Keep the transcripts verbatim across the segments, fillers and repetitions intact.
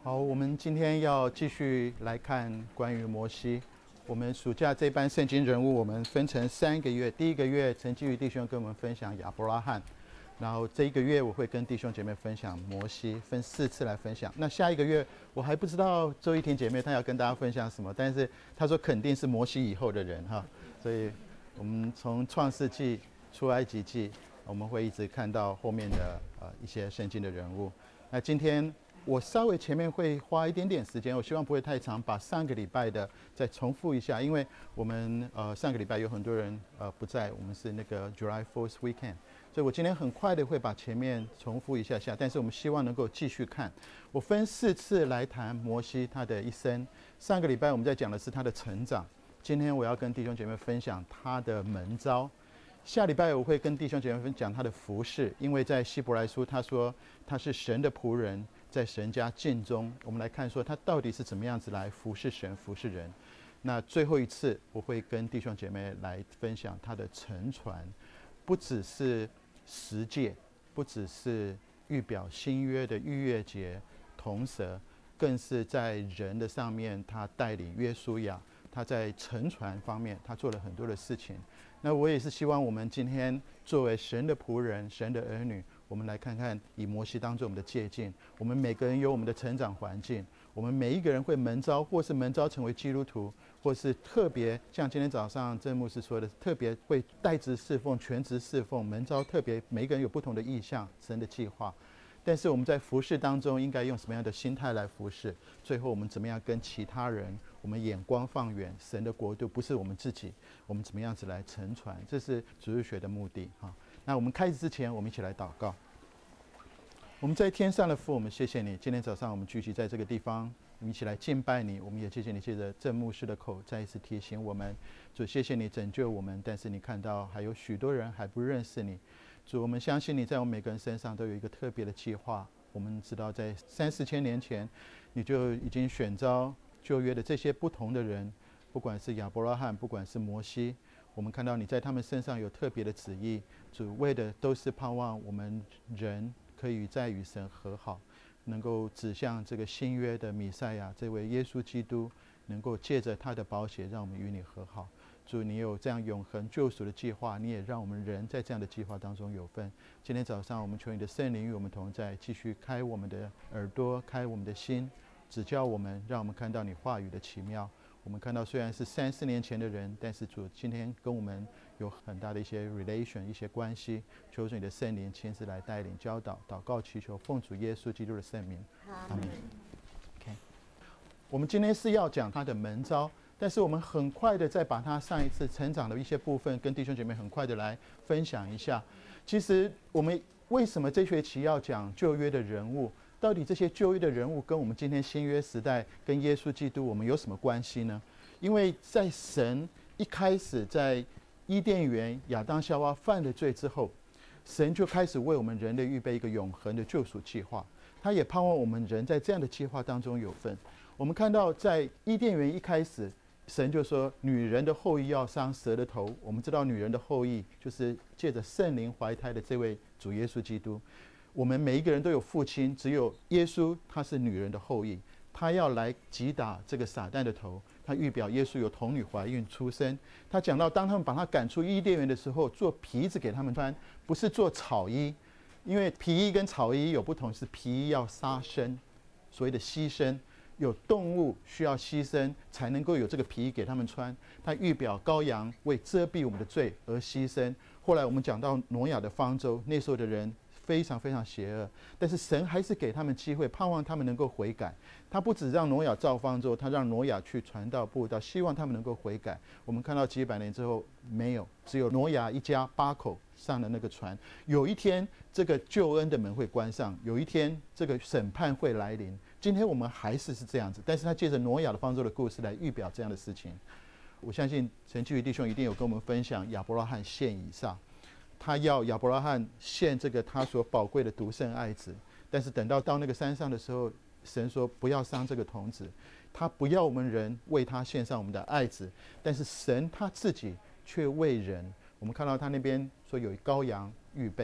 好，我们今天要继续来看关于摩西。我们暑假这班圣经人物，我们分成三个月。第一个月，陈基宇弟兄跟我们分享亚伯拉罕，然后这一个月我会跟弟兄姐妹分享摩西，分四次来分享。那下一个月我还不知道周一婷姐妹她要跟大家分享什么，但是她说肯定是摩西以后的人哈，所以我们从创世纪、出埃及记，我们会一直看到后面的呃一些圣经的人物。那今天我稍微前面会花一点点时间，我希望不会太长，把上个礼拜的再重复一下，因为我们呃上个礼拜有很多人呃不在，我们是那个 July fourth weekend， 所以我今天很快的会把前面重复一下下，但是我们希望能够继续看。我分四次来谈摩西他的一生。上个礼拜我们在讲的是他的成长，今天我要跟弟兄姐妹分享他的门召。下礼拜我会跟弟兄姐妹分享他的服事，因为在希伯来书他说他是神的仆人，在神家尽忠。我们来看说他到底是怎么样子来服事神、服事人。那最后一次我会跟弟兄姐妹来分享他的沉船，不只是十诫，不只是预表新约的逾越节、铜蛇，更是在人的上面他带领约书亚，他在沉船方面他做了很多的事情。那我也是希望我们今天作为神的仆人、神的儿女，我们来看看以摩西当作我们的借鉴。我们每个人有我们的成长环境，我们每一个人会门召，或是门召成为基督徒，或是特别像今天早上郑牧师说的，特别会代职侍奉、全职侍奉。门召特别，每一个人有不同的意向、神的计划。但是我们在服事当中应该用什么样的心态来服事？最后我们怎么样跟其他人，我们眼光放远，神的国度不是我们自己，我们怎么样子来沉船？这是主日学的目的哈。那我们开始之前，我们一起来祷告。我们在天上的父，我们谢谢你，今天早上我们聚集在这个地方，我们一起来敬拜你。我们也谢谢你借着郑牧师的口再一次提醒我们，主谢谢你拯救我们，但是你看到还有许多人还不认识你。主，我们相信你在我们每个人身上都有一个特别的计划。我们知道在三四千年前你就已经选召旧约的这些不同的人，不管是亚伯拉罕，不管是摩西，我们看到你在他们身上有特别的旨意。主为的都是盼望我们人可以再与神和好，能够指向这个新约的弥赛亚，这位耶稣基督，能够借着他的宝血让我们与你和好。主，你有这样永恒救赎的计划，你也让我们人在这样的计划当中有份。今天早上我们求你的圣灵与我们同在，继续开我们的耳朵，开我们的心，指教我们，让我们看到你话语的奇妙。我们看到虽然是三四年前的人，但是主今天跟我们有很大的一些 relation 一些关系，求主你的圣灵亲自来带领教导，祷告祈求奉主耶稣基督的圣名，阿们。 OK， 我们今天是要讲他的门召，但是我们很快的再把他上一次成长的一些部分跟弟兄姐妹很快的来分享一下。其实我们为什么这学期要讲旧约的人物，到底这些旧约的人物跟我们今天新约时代跟耶稣基督我们有什么关系呢？因为在神一开始在伊甸园亚当夏娃犯了罪之后，神就开始为我们人类预备一个永恒的救赎计划，他也盼望我们人在这样的计划当中有份。我们看到在伊甸园一开始，神就说女人的后裔要伤蛇的头。我们知道女人的后裔就是借着圣灵怀胎的这位主耶稣基督。我们每一个人都有父亲，只有耶稣他是女人的后裔，他要来击打这个撒旦的头。他预表耶稣有童女怀孕出生。他讲到当他们把他赶出伊甸园的时候，做皮子给他们穿，不是做草衣，因为皮衣跟草衣有不同，是皮衣要杀生，所谓的牺牲，有动物需要牺牲才能够有这个皮衣给他们穿。他预表羔羊为遮蔽我们的罪而牺牲。后来我们讲到挪亚的方舟，那时候的人非常非常邪恶，但是神还是给他们机会，盼望他们能够悔改。他不只让挪亚造方舟，他让挪亚去传道布道，希望他们能够悔改。我们看到几百年之后没有，只有挪亚一家八口上了那个船。有一天这个救恩的门会关上，有一天这个审判会来临。今天我们还是是这样子，但是他借着挪亚的方舟的故事来预表这样的事情。我相信陈基宇弟兄一定有跟我们分享亚伯拉罕献以撒，他要亚伯拉罕献这个他所宝贵的独生爱子，但是等到到那个山上的时候，神说不要伤这个童子，他不要我们人为他献上我们的爱子，但是神他自己却为人。我们看到他那边说有羔羊预备，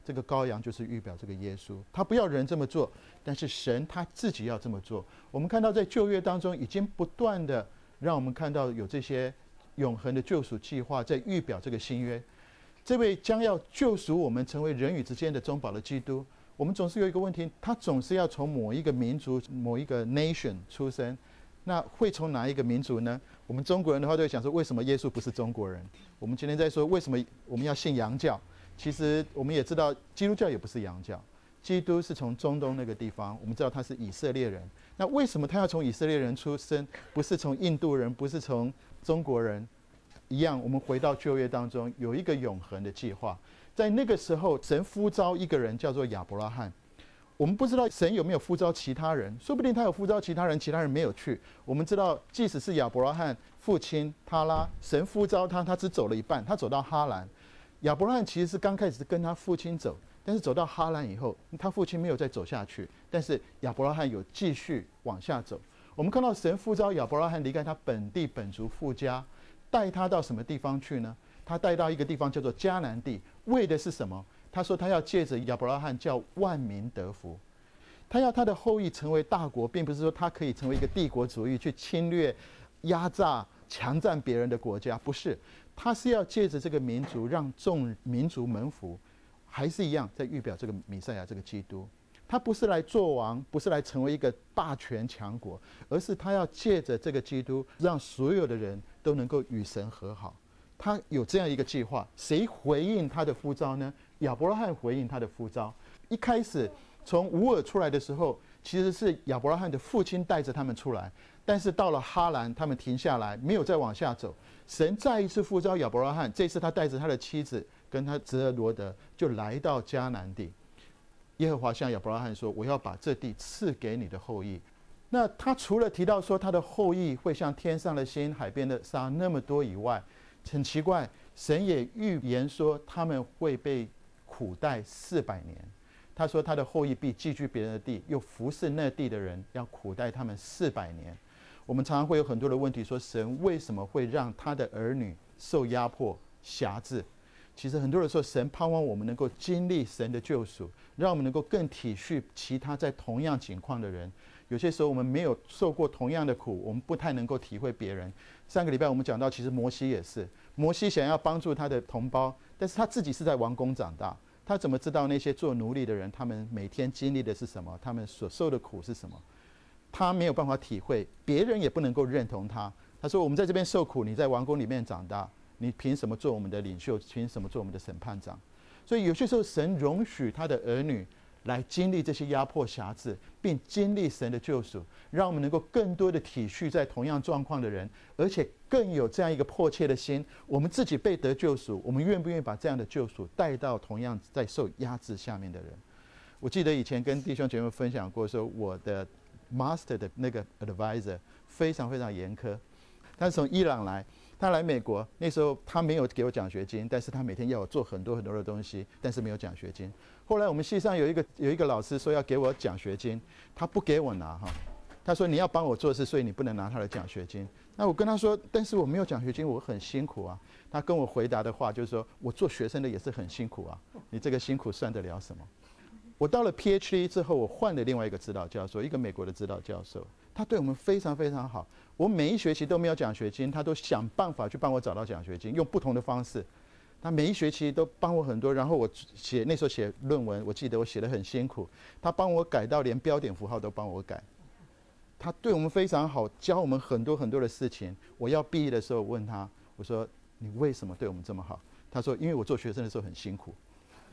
这个羔羊就是预表这个耶稣，他不要人这么做，但是神他自己要这么做。我们看到在旧约当中已经不断的让我们看到有这些永恒的救赎计划在预表这个新约。这位将要救赎我们成为人与之间的中保的基督，我们总是有一个问题，他总是要从某一个民族某一个 nation 出生，那会从哪一个民族呢？我们中国人的话都会想说，为什么耶稣不是中国人？我们今天在说为什么我们要信洋教，其实我们也知道基督教也不是洋教，基督是从中东那个地方，我们知道他是以色列人。那为什么他要从以色列人出生，不是从印度人，不是从中国人？一样，我们回到旧约当中，有一个永恒的计划。在那个时候，神呼召一个人叫做亚伯拉罕。我们不知道神有没有呼召其他人，说不定他有呼召其他人，其他人没有去。我们知道，即使是亚伯拉罕父亲他拉，神呼召他，他只走了一半，他走到哈兰。亚伯拉罕其实是刚开始跟他父亲走，但是走到哈兰以后，他父亲没有再走下去，但是亚伯拉罕有继续往下走。我们看到神呼召亚伯拉罕离开他本地本族父家，带他到什么地方去呢？他带到一个地方叫做迦南地，为的是什么？他说他要借着亚伯拉罕叫万民得福，他要他的后裔成为大国，并不是说他可以成为一个帝国主义去侵略、压榨、强占别人的国家，不是，他是要借着这个民族让众民族蒙福，还是一样在预表这个弥赛亚这个基督。他不是来做王，不是来成为一个霸权强国，而是他要借着这个基督，让所有的人都能够与神和好。他有这样一个计划，谁回应他的呼召呢？亚伯拉罕回应他的呼召。一开始从乌尔出来的时候，其实是亚伯拉罕的父亲带着他们出来，但是到了哈兰，他们停下来，没有再往下走。神再一次呼召亚伯拉罕，这次他带着他的妻子跟他侄儿罗德，就来到迦南地。耶和华向亚伯拉罕说：“我要把这地赐给你的后裔。”那他除了提到说他的后裔会像天上的星、海边的沙那么多以外，很奇怪，神也预言说他们会被苦待四百年。他说他的后裔必寄居别人的地，又服侍那地的人，要苦待他们四百年。我们常常会有很多的问题，说神为什么会让他的儿女受压迫、辖制？其实很多人说，神盼望我们能够经历神的救赎，让我们能够更体恤其他在同样境况的人。有些时候我们没有受过同样的苦，我们不太能够体会别人。上个礼拜我们讲到，其实摩西也是，摩西想要帮助他的同胞，但是他自己是在王宫长大，他怎么知道那些做奴隶的人，他们每天经历的是什么，他们所受的苦是什么？他没有办法体会，别人也不能够认同他。他说：“我们在这边受苦，你在王宫里面长大。”你凭什么做我们的领袖？凭什么做我们的审判长？所以有些时候，神容许他的儿女来经历这些压迫辖制，并经历神的救赎，让我们能够更多的体恤在同样状况的人，而且更有这样一个迫切的心：我们自己被得救赎，我们愿不愿意把这样的救赎带到同样在受压制下面的人？我记得以前跟弟兄姐妹分享过，说我的 master 的那个 advisor 非常非常严苛，他是从伊朗来。他来美国那时候，他没有给我奖学金，但是他每天要我做很多很多的东西，但是没有奖学金。后来我们系上有一个有一个老师说要给我奖学金，他不给我拿哈，他说你要帮我做事，所以你不能拿他的奖学金。那我跟他说，但是我没有奖学金，我很辛苦啊。他跟我回答的话就是说，我做学生的也是很辛苦啊，你这个辛苦算得了什么？我到了 P H D 之后，我换了另外一个指导教授，一个美国的指导教授，他对我们非常非常好。我每一学期都没有奖学金，他都想办法去帮我找到奖学金，用不同的方式。他每一学期都帮我很多，然后我写那时候写论文，我记得我写得很辛苦，他帮我改到连标点符号都帮我改。他对我们非常好，教我们很多很多的事情。我要毕业的时候问他，我说你为什么对我们这么好？他说因为我做学生的时候很辛苦。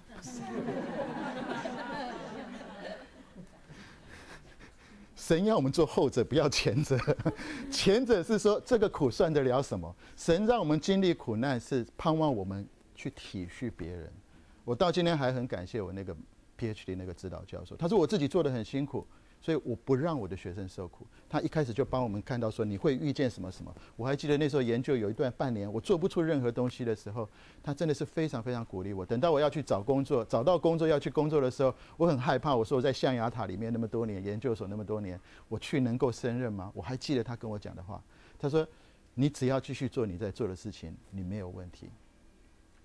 神要我们做后者，不要前者。前者是说这个苦算得了什么？神让我们经历苦难，是盼望我们去体恤别人。我到今天还很感谢我那个 P H D 那个指导教授，他说我自己做得很辛苦，所以我不让我的学生受苦。他一开始就帮我们看到说你会遇见什么什么。我还记得那时候研究有一段半年，我做不出任何东西的时候，他真的是非常非常鼓励我。等到我要去找工作，找到工作要去工作的时候，我很害怕。我说我在象牙塔里面那么多年，研究所那么多年，我去能够胜任吗？我还记得他跟我讲的话，他说：“你只要继续做你在做的事情，你没有问题。”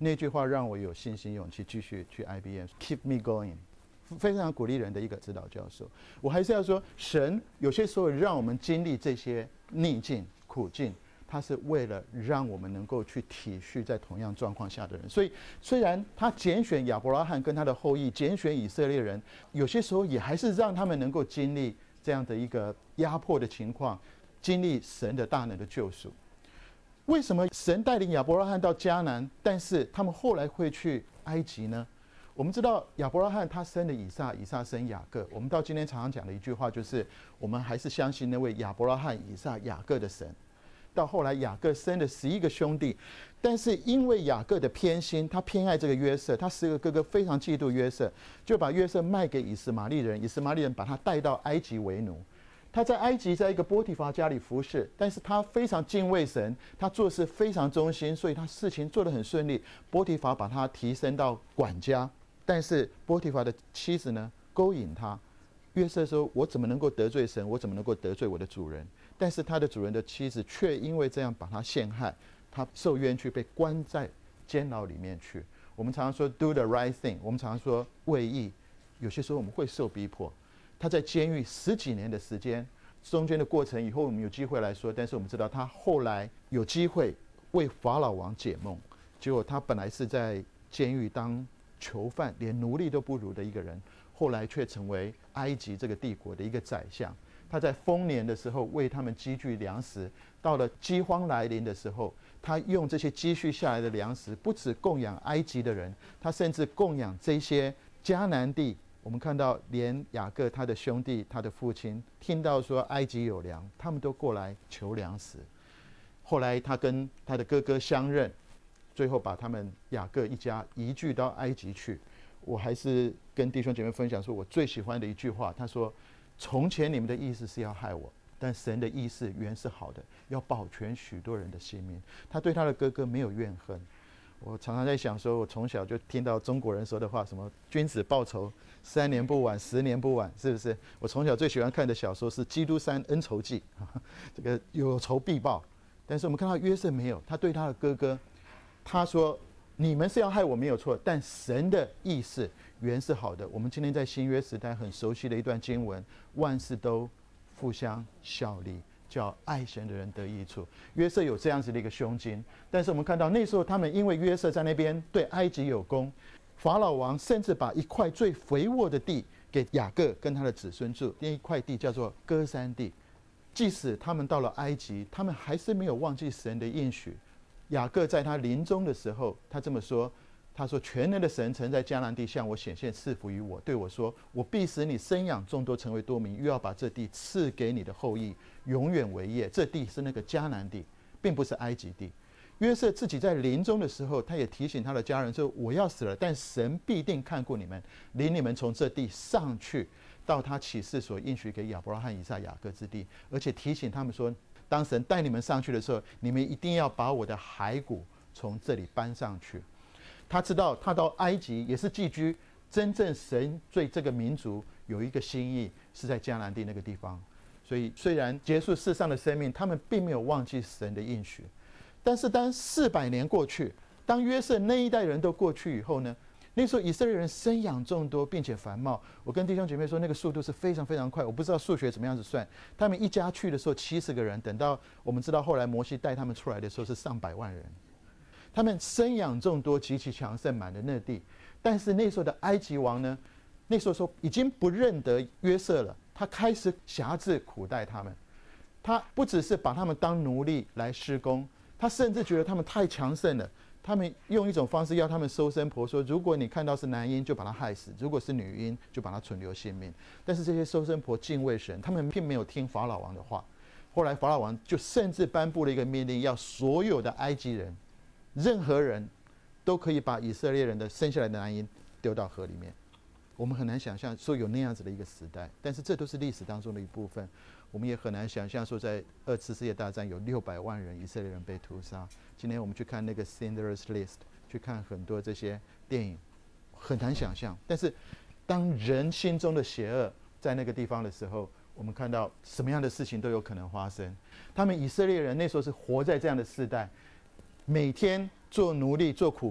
那句话让我有信心、勇气继续去 I B M，keep me going， 非常鼓励人的一个指导教授。我还是要说，神有些时候让我们经历这些逆境、苦境，他是为了让我们能够去体恤在同样状况下的人。所以，虽然他拣选亚伯拉罕跟他的后裔，拣选以色列人，有些时候也还是让他们能够经历这样的一个压迫的情况，经历神的大能的救赎。为什么神带领亚伯拉罕到迦南，但是他们后来会去埃及呢？我们知道亚伯拉罕他生了以撒，以撒生雅各。我们到今天常常讲的一句话就是，我们还是相信那位亚伯拉罕、以撒、雅各的神。到后来雅各生了十一个兄弟，但是因为雅各的偏心，他偏爱这个约瑟，他十个哥哥非常嫉妒约瑟，就把约瑟卖给以实玛利人，以实玛利人把他带到埃及为奴。他在埃及在一个波提乏家里服侍，但是他非常敬畏神，他做事非常忠心，所以他事情做得很顺利。波提乏把他提升到管家，但是波提乏的妻子呢勾引他。约瑟说：“我怎么能够得罪神？我怎么能够得罪我的主人？”但是他的主人的妻子却因为这样把他陷害，他受冤屈，被关在监牢里面去。我们常常说 do the right thing， 我们常常说为义，有些时候我们会受逼迫。他在监狱十几年的时间，中间的过程以后我们有机会来说，但是我们知道他后来有机会为法老王解梦，结果他本来是在监狱当囚犯，连奴隶都不如的一个人，后来却成为埃及这个帝国的一个宰相。他在丰年的时候为他们积聚粮食，到了饥荒来临的时候，他用这些积蓄下来的粮食，不止供养埃及的人，他甚至供养这些迦南地。我们看到连雅各他的兄弟，他的父亲听到说埃及有粮，他们都过来求粮食。后来他跟他的哥哥相认，最后把他们雅各一家移居到埃及去。我还是跟弟兄姐妹分享说，我最喜欢的一句话，他说：“从前你们的意思是要害我，但神的意思原是好的，要保全许多人的性命。”他对他的哥哥没有怨恨。我常常在想说，我从小就听到中国人说的话，什么君子报仇，三年不晚，十年不晚，是不是？我从小最喜欢看的小说是《基督山恩仇记》，这个有仇必报。但是我们看到约瑟没有，他对他的哥哥，他说：“你们是要害我没有错，但神的意思原是好的。”我们今天在新约时代很熟悉的一段经文，万事都互相效力，叫爱神的人得益处。约瑟有这样子的一个胸襟，但是我们看到那时候他们因为约瑟在那边对埃及有功，法老王甚至把一块最肥沃的地给雅各跟他的子孙住，那一块地叫做歌珊地。即使他们到了埃及，他们还是没有忘记神的应许。雅各在他临终的时候，他这么说，他说：“全能的神曾在迦南地向我显现，赐福于我，对我说：我必使你生养众多，成为多民，又要把这地赐给你的后裔，永远为业。”这地是那个迦南地，并不是埃及地。约瑟自己在临终的时候，他也提醒他的家人说：“我要死了，但神必定看顾你们，领你们从这地上去，到他启示所应许给亚伯拉罕、以撒、雅各之地。”而且提醒他们说，当神带你们上去的时候，你们一定要把我的骸骨从这里搬上去。他知道他到埃及也是寄居，真正神对这个民族有一个心意，是在迦南地那个地方。所以虽然结束世上的生命，他们并没有忘记神的应许。但是当四百年过去，当约瑟那一代人都过去以后呢，那时候以色列人生养众多，并且繁茂。我跟弟兄姐妹说，那个速度是非常非常快。我不知道数学怎么样子算，他们一家去的时候七十个人，等到我们知道后来摩西带他们出来的时候是上百万人。他们生养众多，极其强盛，满了那地。但是那时候的埃及王呢，那时候说已经不认得约瑟了，他开始辖制苦待他们。他不只是把他们当奴隶来施工，他甚至觉得他们太强盛了。他们用一种方式要他们收生婆，说如果你看到是男婴就把他害死，如果是女婴就把他存留性命。但是这些收生婆敬畏神，他们并没有听法老王的话。后来法老王就甚至颁布了一个命令，要所有的埃及人，任何人都可以把以色列人的生下来的男婴丢到河里面。我们很难想象说有那样子的一个时代，但是这都是历史当中的一部分。我们也很难想象说在二次世界大战有六百万人以色列人被屠杀。今天我们去看那个 Schindler's List， 去看很多这些电影，很难想象。但是当人心中的邪恶在那个地方的时候，我们看到什么样的事情都有可能发生。他们以色列人那时候是活在这样的世代，每天做奴隶做苦工，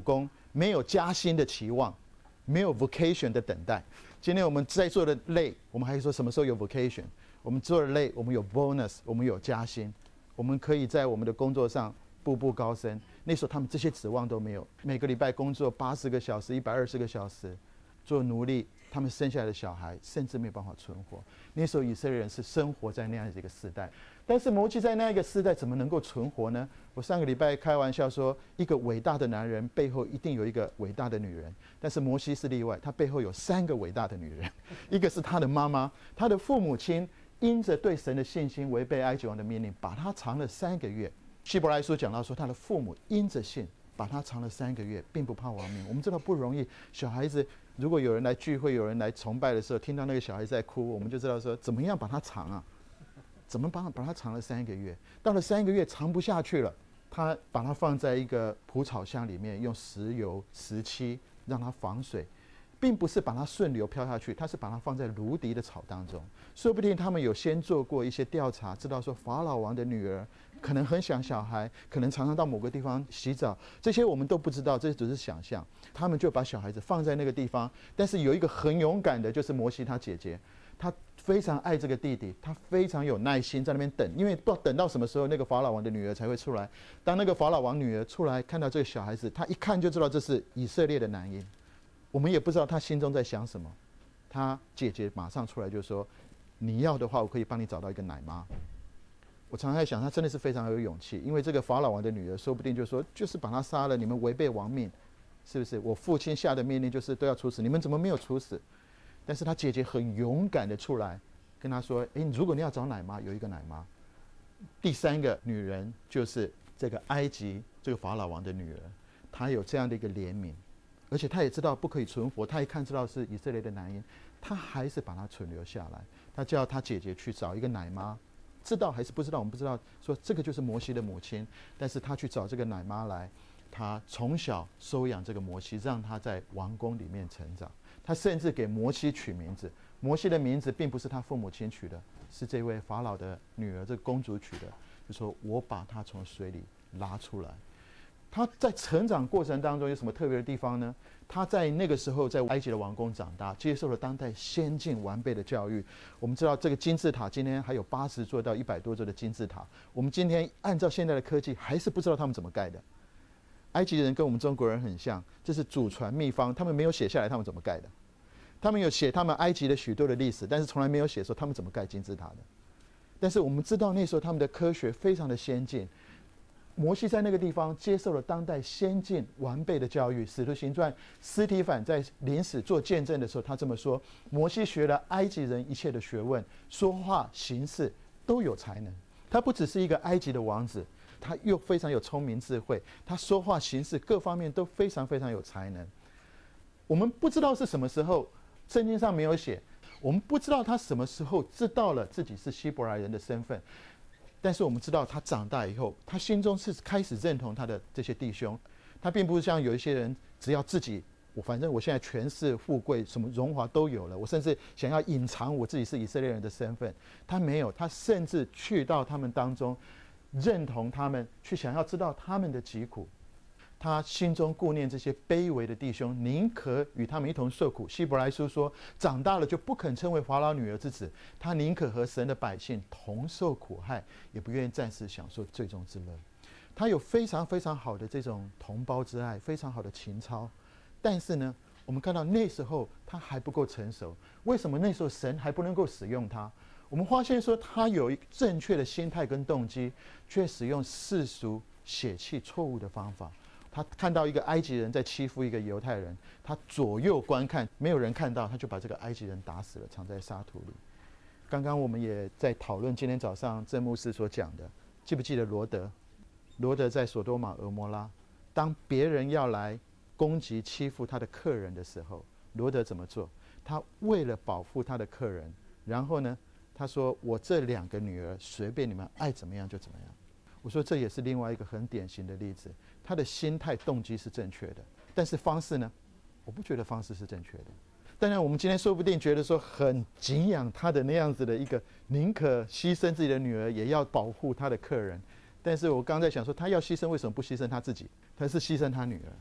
没有加薪的期望，没有 vacation 的等待。今天我们在做的累，我们还说什么时候有 vacation？ 我们做的累，我们有 bonus， 我们有加薪，我们可以在我们的工作上步步高升。那时候他们这些指望都没有，每个礼拜工作八十个小时、一百二十个小时，做奴隶，他们生下来的小孩甚至没有办法存活。那时候以色列人是生活在那样的一个时代，但是摩西在那一个时代怎么能够存活呢？我上个礼拜开玩笑说，一个伟大的男人背后一定有一个伟大的女人，但是摩西是例外，他背后有三个伟大的女人，一个是他的妈妈，他的父母亲因着对神的信心，违背埃及王的命令，把他藏了三个月。希伯来书讲到说，他的父母因着信，把他藏了三个月，并不怕亡命。我们知道不容易，小孩子如果有人来聚会，有人来崇拜的时候，听到那个小孩子在哭，我们就知道说，怎么样把他藏啊？怎么把把他藏了三个月？到了三个月藏不下去了，他把它放在一个蒲草箱里面，用石油、石漆让它防水，并不是把它顺流飘下去，他是把它放在芦荻的草当中。说不定他们有先做过一些调查，知道说法老王的女儿可能很想小孩，可能常常到某个地方洗澡，这些我们都不知道，这只是想象。他们就把小孩子放在那个地方，但是有一个很勇敢的，就是摩西他姐姐，他非常爱这个弟弟，他非常有耐心在那边等，因为不知道等到什么时候那个法老王的女儿才会出来。当那个法老王女儿出来看到这个小孩子，他一看就知道这是以色列的男婴。我们也不知道他心中在想什么，他姐姐马上出来就说，你要的话我可以帮你找到一个奶妈。我常常在想，他真的是非常有勇气，因为这个法老王的女儿说不定就说，就是把他杀了，你们违背王命，是不是？我父亲下的命令就是都要处死，你们怎么没有处死？但是他姐姐很勇敢的出来跟他说，诶，如果你要找奶妈，有一个奶妈。第三个女人就是这个埃及这个法老王的女儿，她有这样的一个怜悯，而且她也知道不可以存活，她一看知道是以色列的男婴，她还是把她存留下来。她叫她姐姐去找一个奶妈，知道还是不知道我们不知道，说这个就是摩西的母亲，但是她去找这个奶妈来，她从小收养这个摩西，让他在王宫里面成长。他甚至给摩西取名字，摩西的名字并不是他父母亲取的，是这位法老的女儿，这个公主取的，就说我把她从水里拉出来。他在成长过程当中有什么特别的地方呢？他在那个时候在埃及的王宫长大，接受了当代先进完备的教育。我们知道这个金字塔今天还有八十座到一百多座的金字塔，我们今天按照现在的科技还是不知道他们怎么盖的。埃及人跟我们中国人很像，这是祖传秘方，他们没有写下来他们怎么盖的。他们有写他们埃及的许多的历史，但是从来没有写说他们怎么盖金字塔的。但是我们知道那时候他们的科学非常的先进。摩西在那个地方接受了当代先进完备的教育。使徒行传司提反在临死做见证的时候，他这么说：摩西学了埃及人一切的学问，说话行事都有才能。他不只是一个埃及的王子，他又非常有聪明智慧，他说话行事各方面都非常非常有才能。我们不知道是什么时候，圣经上没有写，我们不知道他什么时候知道了自己是希伯来人的身份，但是我们知道他长大以后，他心中是开始认同他的这些弟兄。他并不是像有一些人，只要自己，我反正我现在权势富贵什么荣华都有了，我甚至想要隐藏我自己是以色列人的身份。他没有，他甚至去到他们当中，认同他们，去想要知道他们的疾苦。他心中顾念这些卑微的弟兄，宁可与他们一同受苦。希伯来书说，长大了就不肯称为法老女儿之子，他宁可和神的百姓同受苦害，也不愿意暂时享受最终之乐。他有非常非常好的这种同胞之爱，非常好的情操。但是呢，我们看到那时候他还不够成熟。为什么那时候神还不能够使用他？我们发现说他有正确的心态跟动机，却使用世俗血气错误的方法。他看到一个埃及人在欺负一个犹太人，他左右观看，没有人看到，他就把这个埃及人打死了，藏在沙土里。刚刚我们也在讨论今天早上郑牧师所讲的，记不记得罗德？罗德在索多玛俄摩拉，当别人要来攻击欺负他的客人的时候，罗德怎么做？他为了保护他的客人，然后呢，他说：“我这两个女儿随便你们爱怎么样就怎么样。”我说这也是另外一个很典型的例子，他的心态动机是正确的，但是方式呢，我不觉得方式是正确的。当然我们今天说不定觉得说很敬仰他的那样子的一个宁可牺牲自己的女儿也要保护他的客人，但是我刚才想说他要牺牲，为什么不牺牲他自己？他是牺牲他女儿。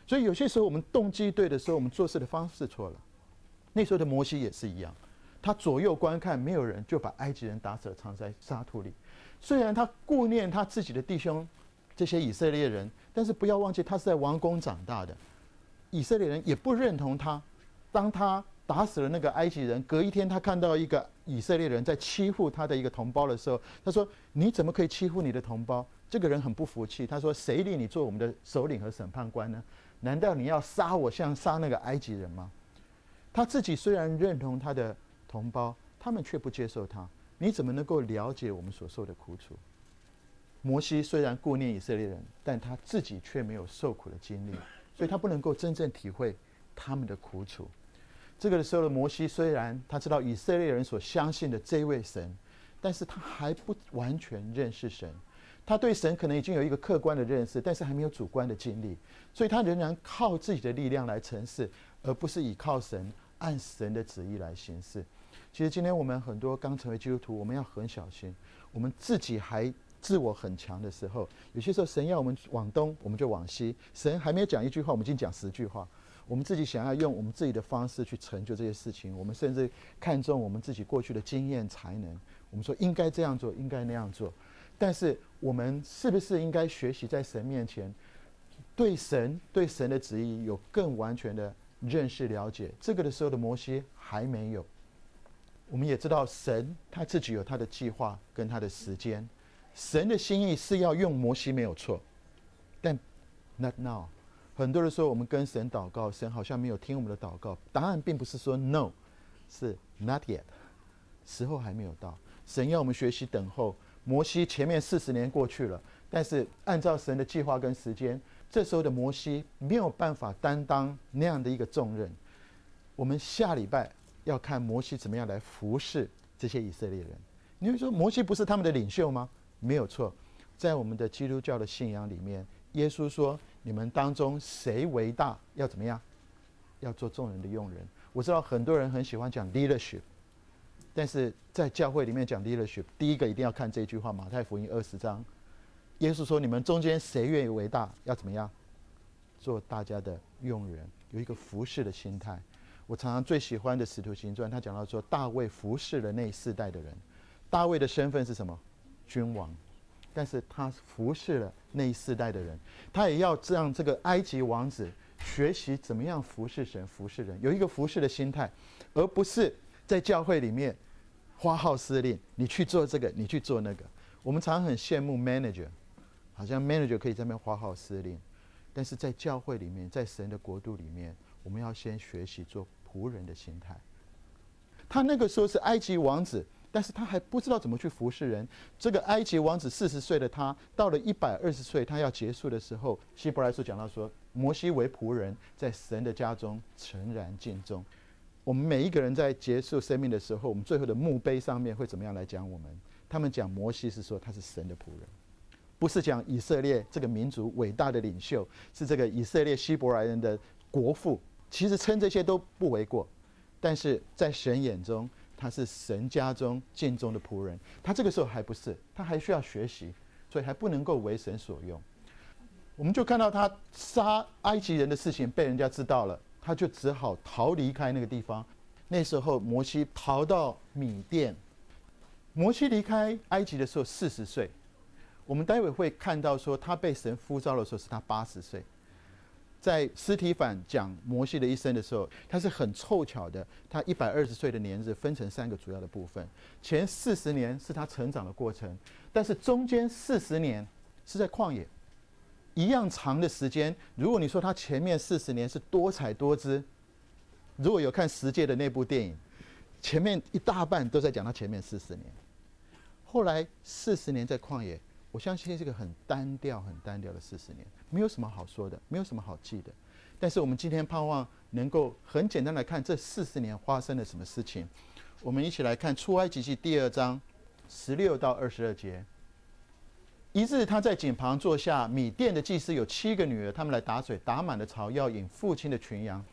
所以有些时候我们动机对的时候，我们做事的方式错了。那时候的摩西也是一样，他左右观看，没有人，就把埃及人打死了，藏在沙土里。虽然他顾念他自己的弟兄这些以色列人，但是不要忘记他是在王宫长大的，以色列人也不认同他。当他打死了那个埃及人，隔一天他看到一个以色列人在欺负他的一个同胞的时候，他说：你怎么可以欺负你的同胞？这个人很不服气，他说：谁立你做我们的首领和审判官呢？难道你要杀我像杀那个埃及人吗？他自己虽然认同他的同胞，他们却不接受他。你怎么能够了解我们所受的苦楚？摩西虽然顾念以色列人，但他自己却没有受苦的经历，所以他不能够真正体会他们的苦楚。这个时候的摩西，虽然他知道以色列人所相信的这位神，但是他还不完全认识神。他对神可能已经有一个客观的认识，但是还没有主观的经历，所以他仍然靠自己的力量来成事，而不是倚靠神，按神的旨意来行事。其实今天我们很多刚成为基督徒，我们要很小心，我们自己还自我很强的时候，有些时候神要我们往东，我们就往西；神还没有讲一句话，我们已经讲十句话。我们自己想要用我们自己的方式去成就这些事情，我们甚至看重我们自己过去的经验才能，我们说应该这样做，应该那样做。但是我们是不是应该学习在神面前对神对神的旨意有更完全的认识了解？这个的时候的摩西还没有。我们也知道神他自己有他的计划跟他的时间，神的心意是要用摩西没有错，但 not now。很多的时候我们跟神祷告，神好像没有听我们的祷告。答案并不是说 no， 是 not yet， 时候还没有到。神要我们学习等候。摩西前面四十年过去了，但是按照神的计划跟时间，这时候的摩西没有办法担当那样的一个重任。我们下礼拜要看摩西怎么样来服侍这些以色列人。你会说摩西不是他们的领袖吗？没有错，在我们的基督教的信仰里面，耶稣说你们当中谁为大，要怎么样？要做众人的用人。我知道很多人很喜欢讲 leadership， 但是在教会里面讲 leadership， 第一个一定要看这句话，马太福音二十章，耶稣说你们中间谁愿意为大，要怎么样？做大家的用人，有一个服侍的心态。我常常最喜欢的使徒行传，他讲到说大卫服侍了那世代的人。大卫的身份是什么？君王，但是他服侍了那一世代的人，他也要让这个埃及王子学习怎么样服侍神、服侍人，有一个服侍的心态，而不是在教会里面发号施令，你去做这个，你去做那个。我们常常很羡慕 manager， 好像 manager 可以在那边发号施令，但是在教会里面，在神的国度里面，我们要先学习做仆人的心态。他那个时候是埃及王子，但是他还不知道怎么去服侍人。这个埃及王子四十岁的他，到了一百二十岁，他要结束的时候，希伯来书讲到说，摩西为仆人，在神的家中诚然尽忠。我们每一个人在结束生命的时候，我们最后的墓碑上面会怎么样来讲我们？他们讲摩西是说他是神的仆人，不是讲以色列这个民族伟大的领袖，是这个以色列希伯来人的国父。其实称这些都不为过，但是在神眼中，他是神家中尽忠的仆人。他这个时候还不是，他还需要学习，所以还不能够为神所用。我们就看到他杀埃及人的事情被人家知道了，他就只好逃离开那个地方。那时候摩西逃到米甸。摩西离开埃及的时候四十岁，我们待会会看到说他被神呼召的时候是他八十岁。在司提反讲摩西的一生的时候，他是很凑巧的，他一百二十岁的年日分成三个主要的部分。前四十年是他成长的过程，但是中间四十年是在旷野，一样长的时间。如果你说他前面四十年是多彩多姿，如果有看十诫的那部电影，前面一大半都在讲他前面四十年，后来四十年在旷野。我相信是个很单调、很单调的四十年，没有什么好说的，没有什么好记的。但是我们今天盼望能够很简单来看这四十年发生了什么事情。我们一起来看出埃及记第二章十六到二十二节。一日，他在井旁坐下，米甸的祭司有七个女儿，他们来打水，打满了槽，要引父亲的群羊。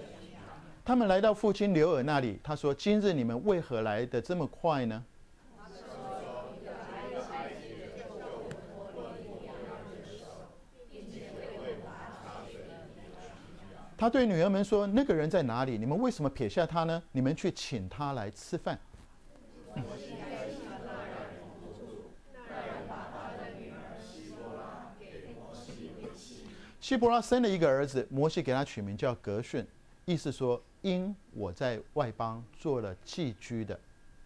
他们来到父亲流珥那里，他说：“今日你们为何来得这么快呢？” 他对女儿们说：“那个人在哪里？你们为什么撇下他呢？你们去请他来吃饭。”希伯拉生了一个儿子，摩西给他取名叫革顺，意思说因我在外邦做了寄居的。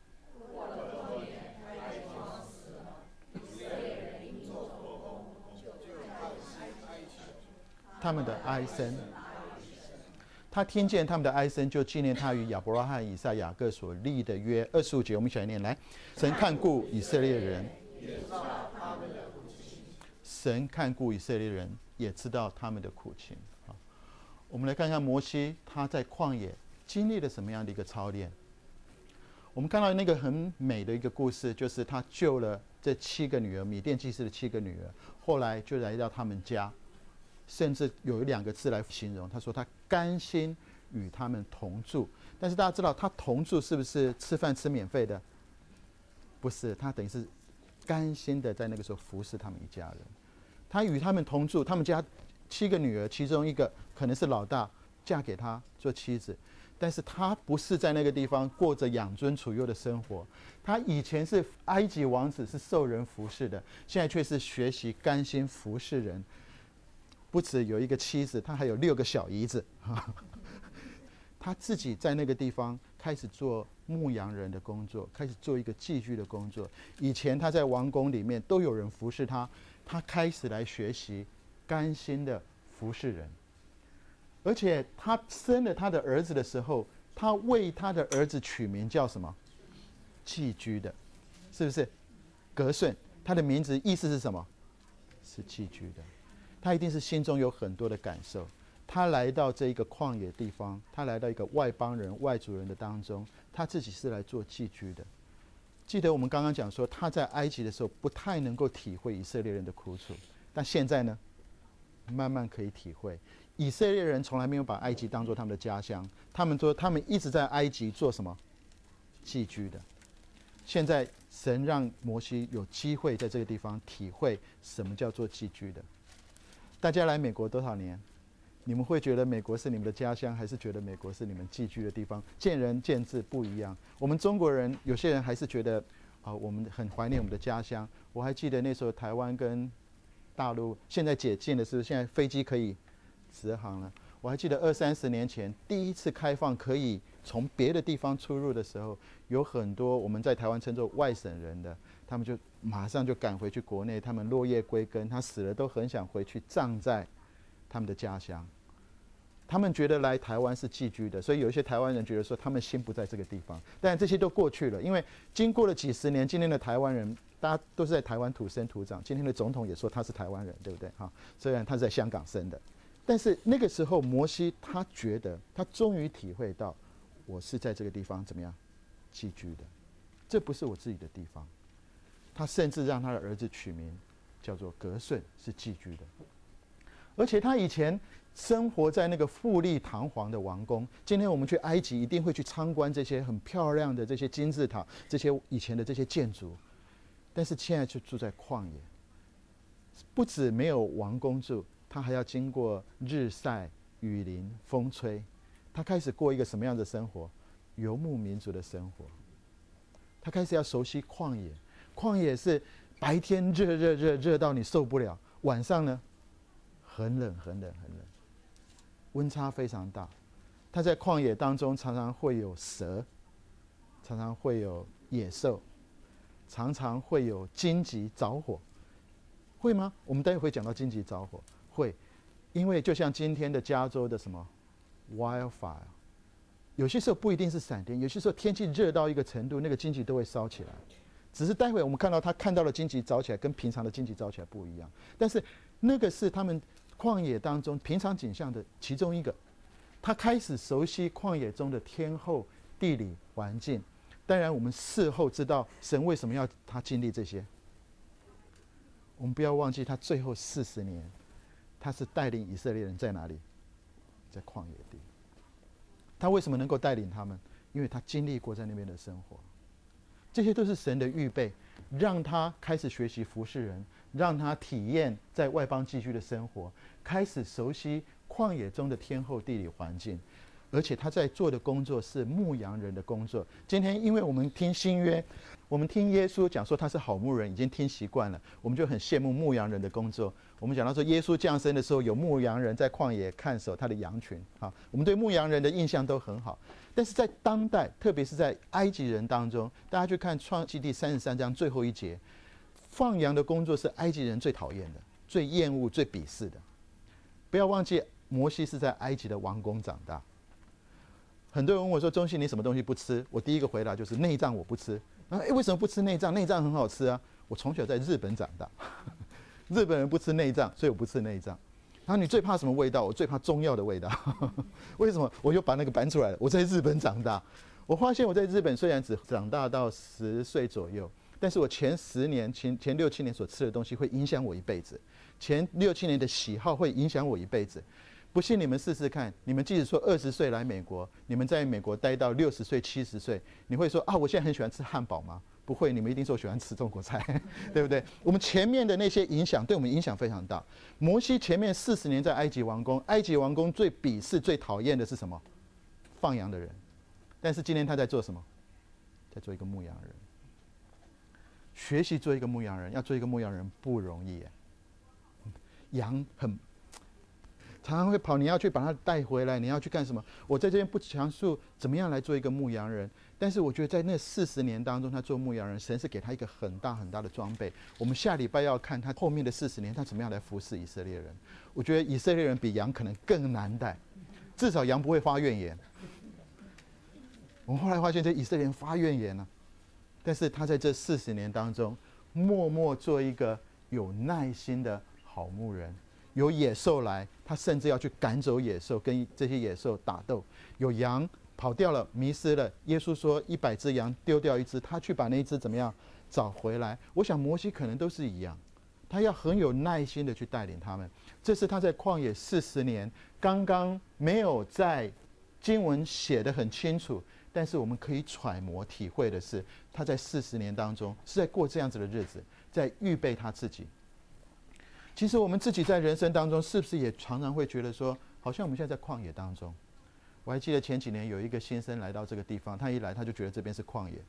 他们的哀声，他听见他们的哀声，就纪念他与亚伯拉罕、以撒、雅各所立的约。二十五节，我们一起来念：来，神看顾以色列人，神看顾以色列人，也知道他们的苦情。好，我们来看看摩西他在旷野经历了什么样的一个操练。我们看到那个很美的一个故事，就是他救了这七个女儿，米甸祭司的七个女儿，后来就来到他们家。甚至有两个字来形容，他说他甘心与他们同住。但是大家知道，他同住是不是吃饭吃免费的？不是，他等于是甘心的在那个时候服侍他们一家人。他与他们同住，他们家七个女儿，其中一个可能是老大，嫁给他做妻子。但是他不是在那个地方过着养尊处优的生活，他以前是埃及王子，是受人服侍的，现在却是学习甘心服侍人。不止有一个妻子，他还有六个小姨子。他自己在那个地方开始做牧羊人的工作，开始做一个寄居的工作。以前他在王宫里面都有人服侍他，他开始来学习甘心的服侍人。而且他生了他的儿子的时候，他为他的儿子取名叫什么？寄居的，是不是？革顺，他的名字意思是什么？是寄居的。他一定是心中有很多的感受。他来到这一个旷野地方，他来到一个外邦人、外族人的当中，他自己是来做寄居的。记得我们刚刚讲说，他在埃及的时候不太能够体会以色列人的苦楚，但现在呢，慢慢可以体会。以色列人从来没有把埃及当作他们的家乡，他们说他们一直在埃及做什么？寄居的。现在神让摩西有机会在这个地方体会什么叫做寄居的。大家来美国多少年？你们会觉得美国是你们的家乡，还是觉得美国是你们寄居的地方？见仁见智不一样。我们中国人有些人还是觉得啊、呃，我们很怀念我们的家乡。我还记得那时候台湾跟大陆现在解禁的是不是？现在飞机可以直航了。我还记得二三十年前第一次开放可以从别的地方出入的时候，有很多我们在台湾称作外省人的，他们就马上就赶回去国内，他们落叶归根，他死了都很想回去葬在他们的家乡。他们觉得来台湾是寄居的，所以有一些台湾人觉得说他们心不在这个地方。但这些都过去了，因为经过了几十年，今天的台湾人大家都是在台湾土生土长，今天的总统也说他是台湾人，对不对？哈，虽然他是在香港生的。但是那个时候，摩西他觉得，他终于体会到，我是在这个地方怎么样寄居的，这不是我自己的地方。他甚至让他的儿子取名叫做革顺，是寄居的。而且他以前生活在那个富丽堂皇的王宫。今天我们去埃及，一定会去参观这些很漂亮的这些金字塔，这些以前的这些建筑。但是现在就住在旷野，不止没有王宫住。他还要经过日晒、雨淋、风吹，他开始过一个什么样的生活？游牧民族的生活。他开始要熟悉旷野，旷野是白天热热热热到你受不了，晚上呢很冷很冷很冷，温差非常大。他在旷野当中常常会有蛇，常常会有野兽，常常会有荆棘着火，会吗？我们待会会讲到荆棘着火。会，因为就像今天的加州的什么 wildfire， 有些时候不一定是闪电，有些时候天气热到一个程度，那个荆棘都会烧起来。只是待会我们看到他看到的荆棘着起来，跟平常的荆棘着起来不一样。但是那个是他们旷野当中平常景象的其中一个。他开始熟悉旷野中的天候、地理环境。当然，我们事后知道神为什么要他经历这些。我们不要忘记，他最后四十年。他是带领以色列人在哪里？在旷野地。他为什么能够带领他们？因为他经历过在那边的生活。这些都是神的预备，让他开始学习服侍人，让他体验在外邦寄居的生活，开始熟悉旷野中的天候地理环境，而且他在做的工作是牧羊人的工作。今天因为我们听新约，我们听耶稣讲说他是好牧人，已经听习惯了，我们就很羡慕牧羊人的工作。我们讲到说耶稣降生的时候，有牧羊人在旷野看守他的羊群，好，我们对牧羊人的印象都很好。但是在当代，特别是在埃及人当中，大家去看创世记第三十三章最后一节，放羊的工作是埃及人最讨厌的、最厌恶、最鄙视的。不要忘记，摩西是在埃及的王宫长大。很多人问我说：“中信，你什么东西不吃？”我第一个回答就是内脏我不吃。然后，哎，为什么不吃内脏？内脏很好吃啊！我从小在日本长大，日本人不吃内脏，所以我不吃内脏。然后你最怕什么味道？我最怕中药的味道。为什么？我就把那个搬出来了。我在日本长大，我发现我在日本虽然只长大到十岁左右，但是我前十年、前前六七年所吃的东西会影响我一辈子，前六七年的喜好会影响我一辈子。不信你们试试看，你们即使说二十岁来美国，你们在美国待到六十岁、七十岁，你会说啊，我现在很喜欢吃汉堡吗？不会，你们一定说喜欢吃中国菜，对不对？我们前面的那些影响，对我们影响非常大。摩西前面四十年在埃及王宫，埃及王宫最鄙视、最讨厌的是什么？放羊的人。但是今天他在做什么？在做一个牧羊人。学习做一个牧羊人，要做一个牧羊人不容易耶。羊很常常会跑，你要去把它带回来，你要去干什么？我在这边不详述怎么样来做一个牧羊人，但是我觉得在那四十年当中，他做牧羊人，神是给他一个很大很大的装备。我们下礼拜要看他后面的四十年，他怎么样来服侍以色列人。我觉得以色列人比羊可能更难带，至少羊不会发怨言。我们后来发现，这以色列人发怨言了、啊，但是他在这四十年当中，默默做一个有耐心的好牧人。有野兽来，他甚至要去赶走野兽，跟这些野兽打斗。有羊跑掉了，迷失了，耶稣说一百只羊丢掉一只，他去把那一只怎么样找回来。我想摩西可能都是一样，他要很有耐心的去带领他们。这是他在旷野四十年，刚刚没有在经文写得很清楚，但是我们可以揣摩体会的是，他在四十年当中是在过这样子的日子，在预备他自己。其实我们自己在人生当中，是不是也常常会觉得说，好像我们现在在旷野当中？我还记得前几年有一个先生来到这个地方，他一来他就觉得这边是旷野。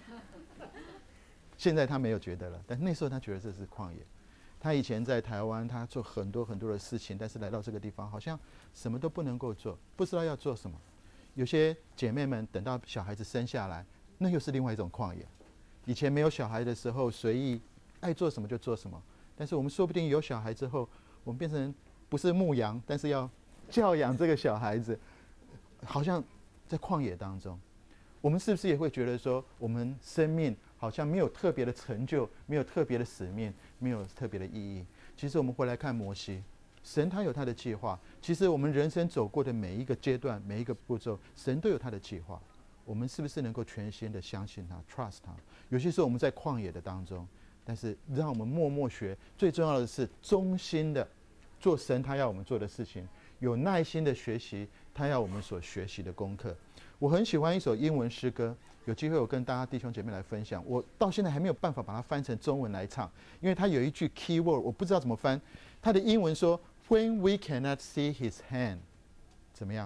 现在他没有觉得了，但那时候他觉得这是旷野。他以前在台湾，他做很多很多的事情，但是来到这个地方，好像什么都不能够做，不知道要做什么。有些姐妹们等到小孩子生下来，那又是另外一种旷野。以前没有小孩的时候，随意爱做什么就做什么。但是我们说不定有小孩之后，我们变成不是牧羊，但是要教养这个小孩子，好像在旷野当中。我们是不是也会觉得说，我们生命好像没有特别的成就，没有特别的使命，没有特别的意义？其实我们回来看摩西，神他有他的计划。其实我们人生走过的每一个阶段，每一个步骤，神都有他的计划。我们是不是能够全心的相信他 ，trust 他？有些时候我们在旷野的当中。但是让我们默默学，最重要的是忠心的做神他要我们做的事情，有耐心的学习他要我们所学习的功课。我很喜欢一首英文诗歌，有机会我跟大家弟兄姐妹来分享。我到现在还没有办法把它翻成中文来唱，因为它有一句 key word 我不知道怎么翻。它的英文说 When we cannot see his hand， 怎么样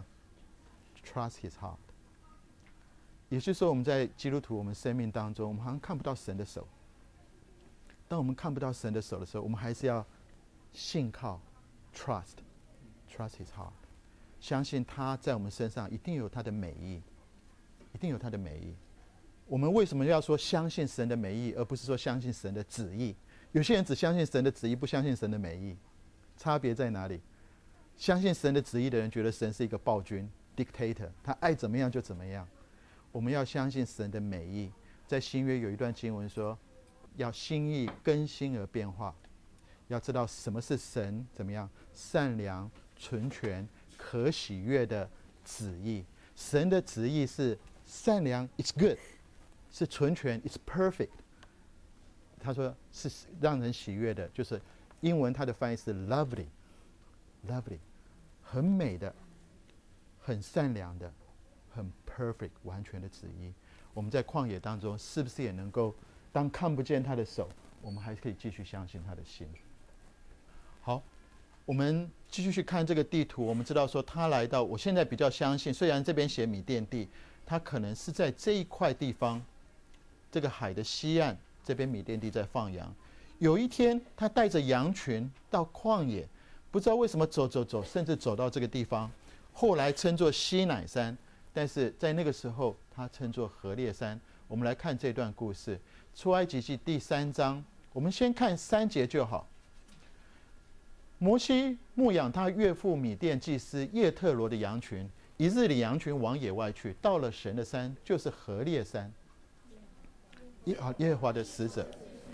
Trust his heart。 也就是说，我们在基督徒我们生命当中，我们好像看不到神的手。当我们看不到神的手的时候，我们还是要信靠 trust trust his heart， 相信他在我们身上一定有他的美意，一定有他的美意。我们为什么要说相信神的美意，而不是说相信神的旨意？有些人只相信神的旨意，不相信神的美意，差别在哪里？相信神的旨意的人觉得神是一个暴君 dictator， 他爱怎么样就怎么样。我们要相信神的美意。在新约有一段经文说，要心意更新而变化，要知道什么是神怎么样善良、纯全、可喜悦的旨意。神的旨意是善良 ，it's good， 是纯全 ，it's perfect。他说是让人喜悦的，就是英文它的翻译是 lovely，lovely， 很美的，很善良的，很 perfect 完全的旨意。我们在旷野当中，是不是也能够？当看不见他的手，我们还可以继续相信他的心。好， 我们继续去看这个地图，我们知道说他来到，我现在比较相信，虽然这边写米甸地，他可能是在这一块地方，这个海的西岸，这边米甸地在放羊。有一天，他带着羊群到旷野，不知道为什么走走走，甚至走到这个地方，后来称作西乃山，但是在那个时候，他称作何烈山。我们来看这段故事，出埃及记第三章，我们先看三节就好。摩西牧养他岳父米甸祭司叶特罗的羊群，一日里羊群往野外去，到了神的山，就是何烈山。耶耶和华的使者。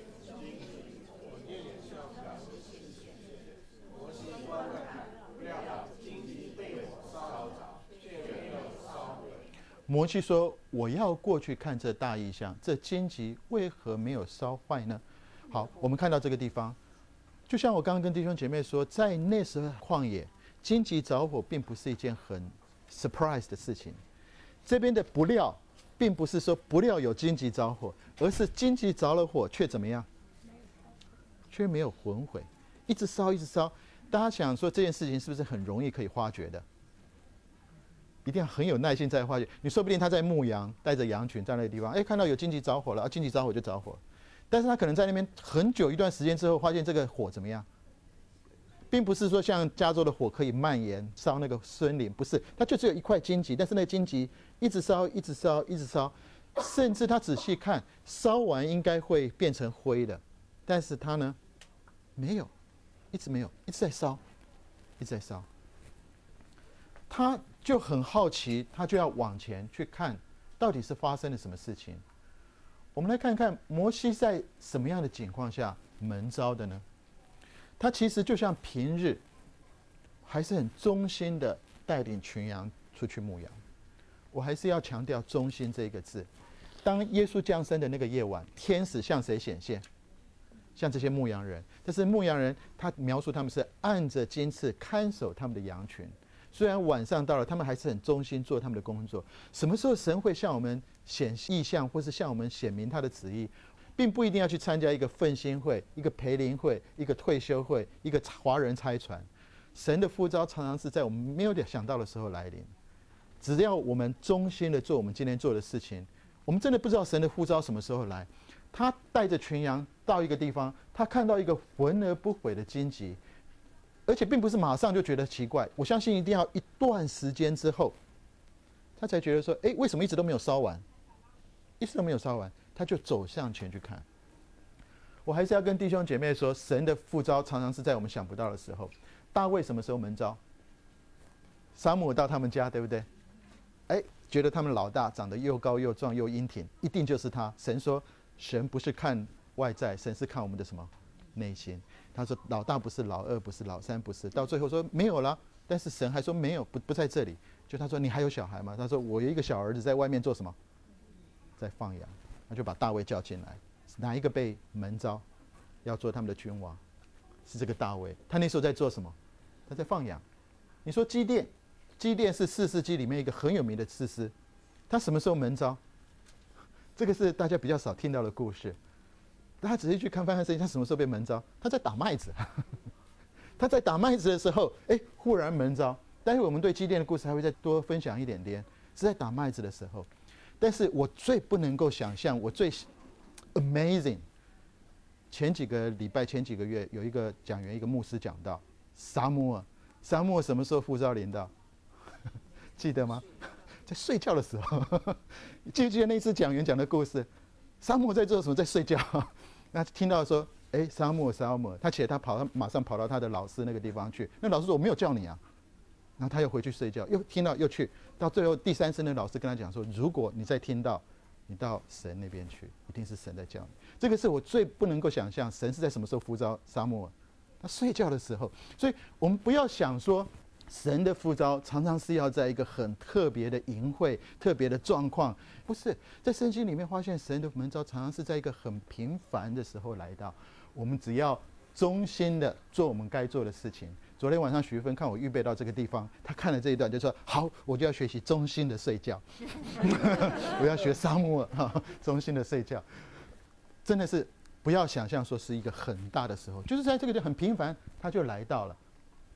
摩西说：“我要过去看这大异象，这荆棘为何没有烧坏呢？”好，我们看到这个地方，就像我刚刚跟弟兄姐妹说，在那时候旷野，荆棘着火并不是一件很 surprise 的事情。这边的不料，并不是说不料有荆棘着火，而是荆棘着了火却怎么样？却没有焚毁，一直烧，一直烧。大家想说这件事情是不是很容易可以发觉的？一定要很有耐心在发觉。你说不定他在牧羊，带着羊群在那个地方，哎，看到有荆棘着火了，啊，荆棘着火就着火。但是他可能在那边很久一段时间之后，发现这个火怎么样？并不是说像加州的火可以蔓延烧那个森林，不是，它就只有一块荆棘，但是那个荆棘一直烧，一直烧，一直烧，甚至他仔细看，烧完应该会变成灰的，但是他呢，没有，一直没有，一直在烧，一直在烧。他就很好奇，他就要往前去看，到底是发生了什么事情。我们来看看摩西在什么样的情况下蒙召的呢？他其实就像平日，还是很忠心的带领群羊出去牧羊。我还是要强调忠心这个字。当耶稣降生的那个夜晚，天使向谁显现？像这些牧羊人。但是牧羊人他描述他们是按着金翅看守他们的羊群。虽然晚上到了，他们还是很忠心做他们的工作。什么时候神会向我们显异象，或是向我们显明他的旨意，并不一定要去参加一个奋兴会、一个培灵会、一个退休会、一个华人差传。神的呼召常常是在我们没有想到的时候来临。只要我们忠心的做我们今天做的事情，我们真的不知道神的呼召什么时候来。他带着群羊到一个地方，他看到一个焚而不毁的荆棘。而且并不是马上就觉得奇怪，我相信一定要一段时间之后，他才觉得说，哎，为什么一直都没有烧完？一直都没有烧完，他就走向前去看。我还是要跟弟兄姐妹说，神的呼召常常是在我们想不到的时候。大卫什么时候蒙召？撒母耳到他们家，对不对？哎，觉得他们老大长得又高又壮又英挺，一定就是他。神说，神不是看外在，神是看我们的什么？内心。他说老大不是，老二不是，老三不是，到最后说没有了，但是神还说没有，不不在这里。就他说你还有小孩吗？他说我有一个小儿子在外面做什么？在放羊。他就把大卫叫进来，哪一个被蒙召要做他们的君王？是这个大卫。他那时候在做什么？他在放羊。你说基甸，基甸是士师记里面一个很有名的士师，他什么时候蒙召？这个是大家比较少听到的故事。他仔细去看翻看圣经，他什么时候被蒙召？他在打麦子，他在打麦子的时候，哎，忽然蒙召。待会我们对基甸的故事还会再多分享一点点，是在打麦子的时候。但是我最不能够想象，我最 amazing， 前几个礼拜、前几个月，有一个讲员、一个牧师讲到撒母耳，撒母耳什么时候呼召临到？记得吗？在睡觉的时候。记不记得那次讲员讲的故事？撒母耳在做什么？在睡觉。那听到说，哎，撒母耳，撒母耳，他起来，他跑，他马上跑到他的老师那个地方去。那老师说我没有叫你啊，然后他又回去睡觉，又听到又去，到最后第三声的老师跟他讲说，如果你再听到，你到神那边去，一定是神在叫你。这个是我最不能够想象，神是在什么时候呼召撒母耳？他睡觉的时候。所以我们不要想说，神的呼召常常是要在一个很特别的营会、特别的状况，不是在圣经里面发现神的蒙召常常是在一个很平凡的时候来到。我们只要忠心的做我们该做的事情。昨天晚上许玉芬看我预备到这个地方，他看了这一段就说：“好，我就要学习忠心的睡觉，我要学撒母耳，忠心的睡觉。”真的是不要想象说是一个很大的时候，就是在这个就很平凡，他就来到了。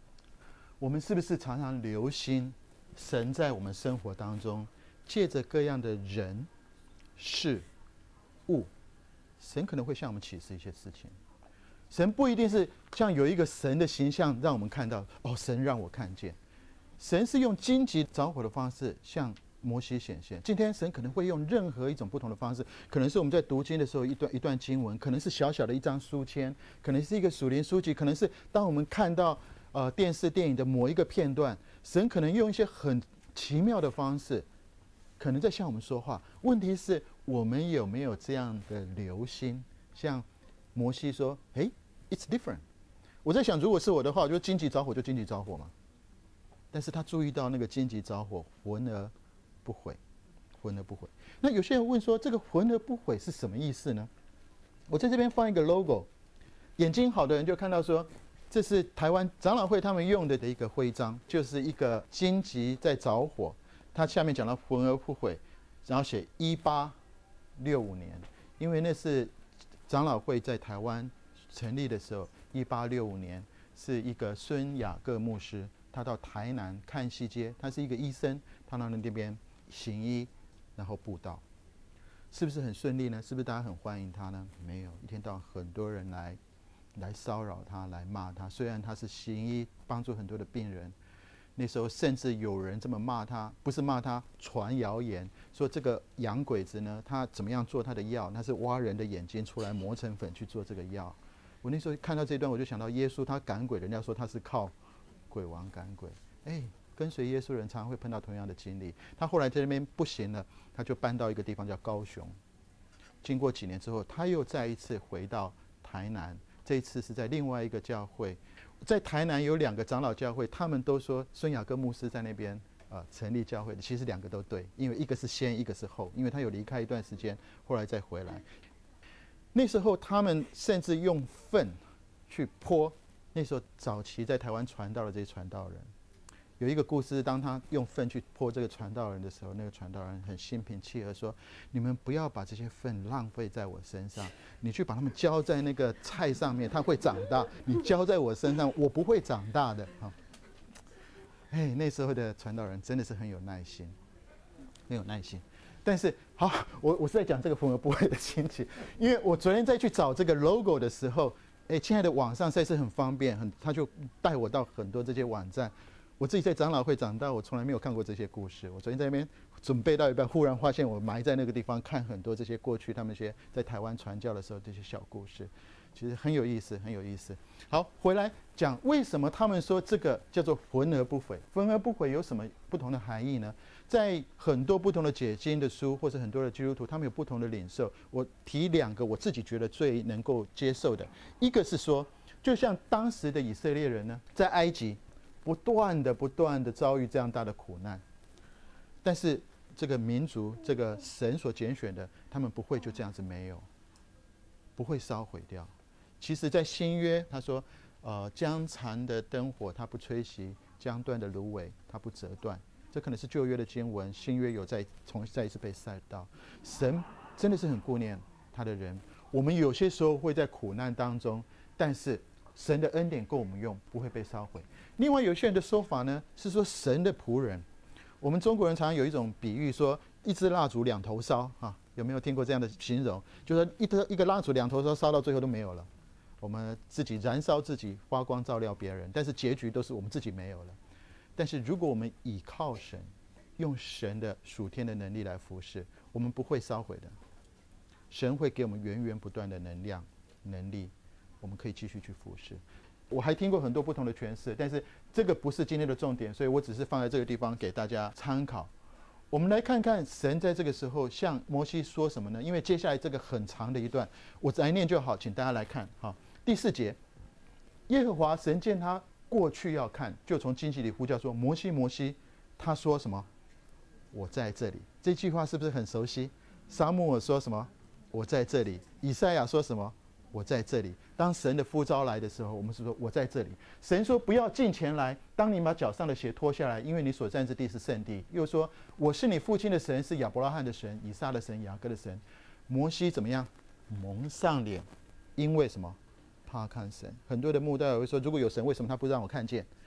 我们是不是常常留心神在我们生活当中，借着各样的人、事、物，神可能会向我们启示一些事情。神不一定是像有一个神的形象让我们看到，哦，神让我看见。神是用荆棘着火的方式向摩西显现。今天神可能会用任何一种不同的方式，可能是我们在读经的时候一段一段经文，可能是小小的一张书签，可能是一个属灵书籍，可能是当我们看到呃电视电影的某一个片段，神可能用一些很奇妙的方式，可能在向我们说话。问题是我们有没有这样的留心？像摩西说：“嘿 ，It's different。”我在想，如果是我的话，我就荆棘着火就荆棘着火嘛。但是他注意到那个荆棘着火，浑而不毁，浑而不毁。那有些人问说，这个浑而不毁是什么意思呢？我在这边放一个 logo， 眼睛好的人就看到说，这是台湾长老会他们用的的一个徽章，就是一个荆棘在着火，它下面讲到浑而不毁，然后写一八六五年，因为那是长老会在台湾成立的时候，一八六五年是一个孙雅各牧师。他到台南看西街，他是一个医生，他到那边行医，然后布道，是不是很顺利呢？是不是大家很欢迎他呢？没有，一天到晚很多人来来骚扰他，来骂他。虽然他是行医，帮助很多的病人，那时候甚至有人这么骂他，不是骂他，传谣言说这个洋鬼子呢，他怎么样做他的药？他是挖人的眼睛出来磨成粉去做这个药。我那时候看到这段，我就想到耶稣他赶鬼，人家说他是靠鬼王赶鬼，哎，跟随耶稣的人常常会碰到同样的经历。他后来在那边不行了，他就搬到一个地方叫高雄。经过几年之后，他又再一次回到台南，这一次是在另外一个教会。在台南有两个长老教会，他们都说孙雅各牧师在那边呃成立教会的。其实两个都对，因为一个是先，一个是后，因为他有离开一段时间，后来再回来。那时候他们甚至用粪去泼。那时候早期在台湾传道的这些传道人，有一个故事，当他用粪去泼这个传道人的时候，那个传道人很心平气和说：“你们不要把这些粪浪费在我身上，你去把它们浇在那个菜上面，它会长大。你浇在我身上，我不会长大的。”啊，哎，那时候的传道人真的是很有耐心，很有耐心。但是好，我我是在讲这个浑而不毁的亲戚，因为我昨天再去找这个 logo 的时候。哎，亲爱的，网上实在是很方便，很他就带我到很多这些网站。我自己在长老会长大，我从来没有看过这些故事。我昨天在那边准备到一半，忽然发现我埋在那个地方看很多这些过去他们一些在台湾传教的时候这些小故事，其实很有意思，很有意思。好，回来讲为什么他们说这个叫做浑而不毁？浑而不毁有什么不同的含义呢？在很多不同的解经的书，或者很多的基督徒，他们有不同的领受。我提两个我自己觉得最能够接受的，一个是说，就像当时的以色列人呢，在埃及不断的、不断的遭遇这样大的苦难，但是这个民族、这个神所拣选的，他们不会就这样子没有，不会烧毁掉。其实，在新约，他说，呃，将残的灯火它不吹熄，将断的芦苇它不折断。这可能是旧约的经文，新约有再重再一次被晒到。神真的是很顾念他的人。我们有些时候会在苦难当中，但是神的恩典够我们用，不会被烧毁。另外，有些人的说法呢，是说神的仆人。我们中国人常常有一种比喻说，一支蜡烛两头烧，哈，有没有听过这样的形容？就是一个一个蜡烛两头烧，烧到最后都没有了。我们自己燃烧自己，发光照亮别人，但是结局都是我们自己没有了。但是如果我们倚靠神，用神的属天的能力来服侍，我们不会烧毁的。神会给我们源源不断的能量、能力，我们可以继续去服侍。我还听过很多不同的诠释，但是这个不是今天的重点，所以我只是放在这个地方给大家参考。我们来看看神在这个时候向摩西说什么呢？因为接下来这个很长的一段，我来念就好，请大家来看。好，第四节，耶和华神见他过去要看，就从荆棘里呼叫说：“摩西，摩西！”他说什么？我在这里。这句话是不是很熟悉？撒母耳说什么？我在这里。以赛亚说什么？我在这里。当神的呼召来的时候，我们是说我在这里。神说不要近前来，当你把脚上的鞋脱下来，因为你所站之地是圣地。又说我是你父亲的神，是亚伯拉罕的神，以撒的神，雅各的神。摩西怎么样？蒙上脸，因为什么？他看神。很多的牧道会说，如果有神，为什么他不让我看见？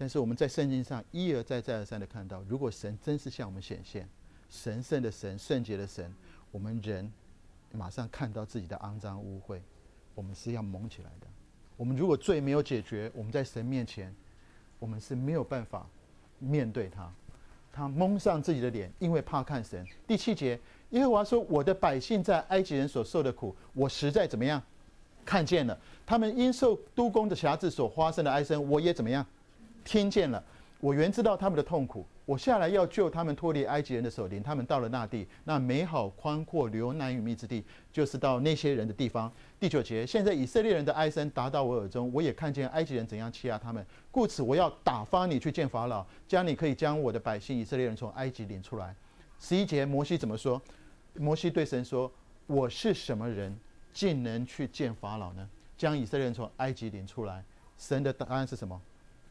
但是我们在圣经上一而再再而三的看到，如果神真是向我们显现，神圣的神，圣洁的神，我们人马上看到自己的肮脏污秽，我们是要蒙起来的。我们如果罪没有解决，我们在神面前我们是没有办法面对他。他蒙上自己的脸，因为怕看神。第七节，耶和华说，我的百姓在埃及人所受的苦，我实在怎么样看见了，他们因受督工的辖制所发生的哀声，我也怎么样听见了。我原知道他们的痛苦，我下来要救他们脱离埃及人的手，领他们到了那地，那美好宽阔流奶与蜜之地，就是到那些人的地方。第九节，现在以色列人的哀声达到我耳中，我也看见埃及人怎样欺压他们，故此我要打发你去见法老，将你可以将我的百姓以色列人从埃及领出来。十一节，摩西怎么说？摩西对神说，我是什么人，竟能去见法老呢？将以色列人从埃及领出来。神的答案是什么？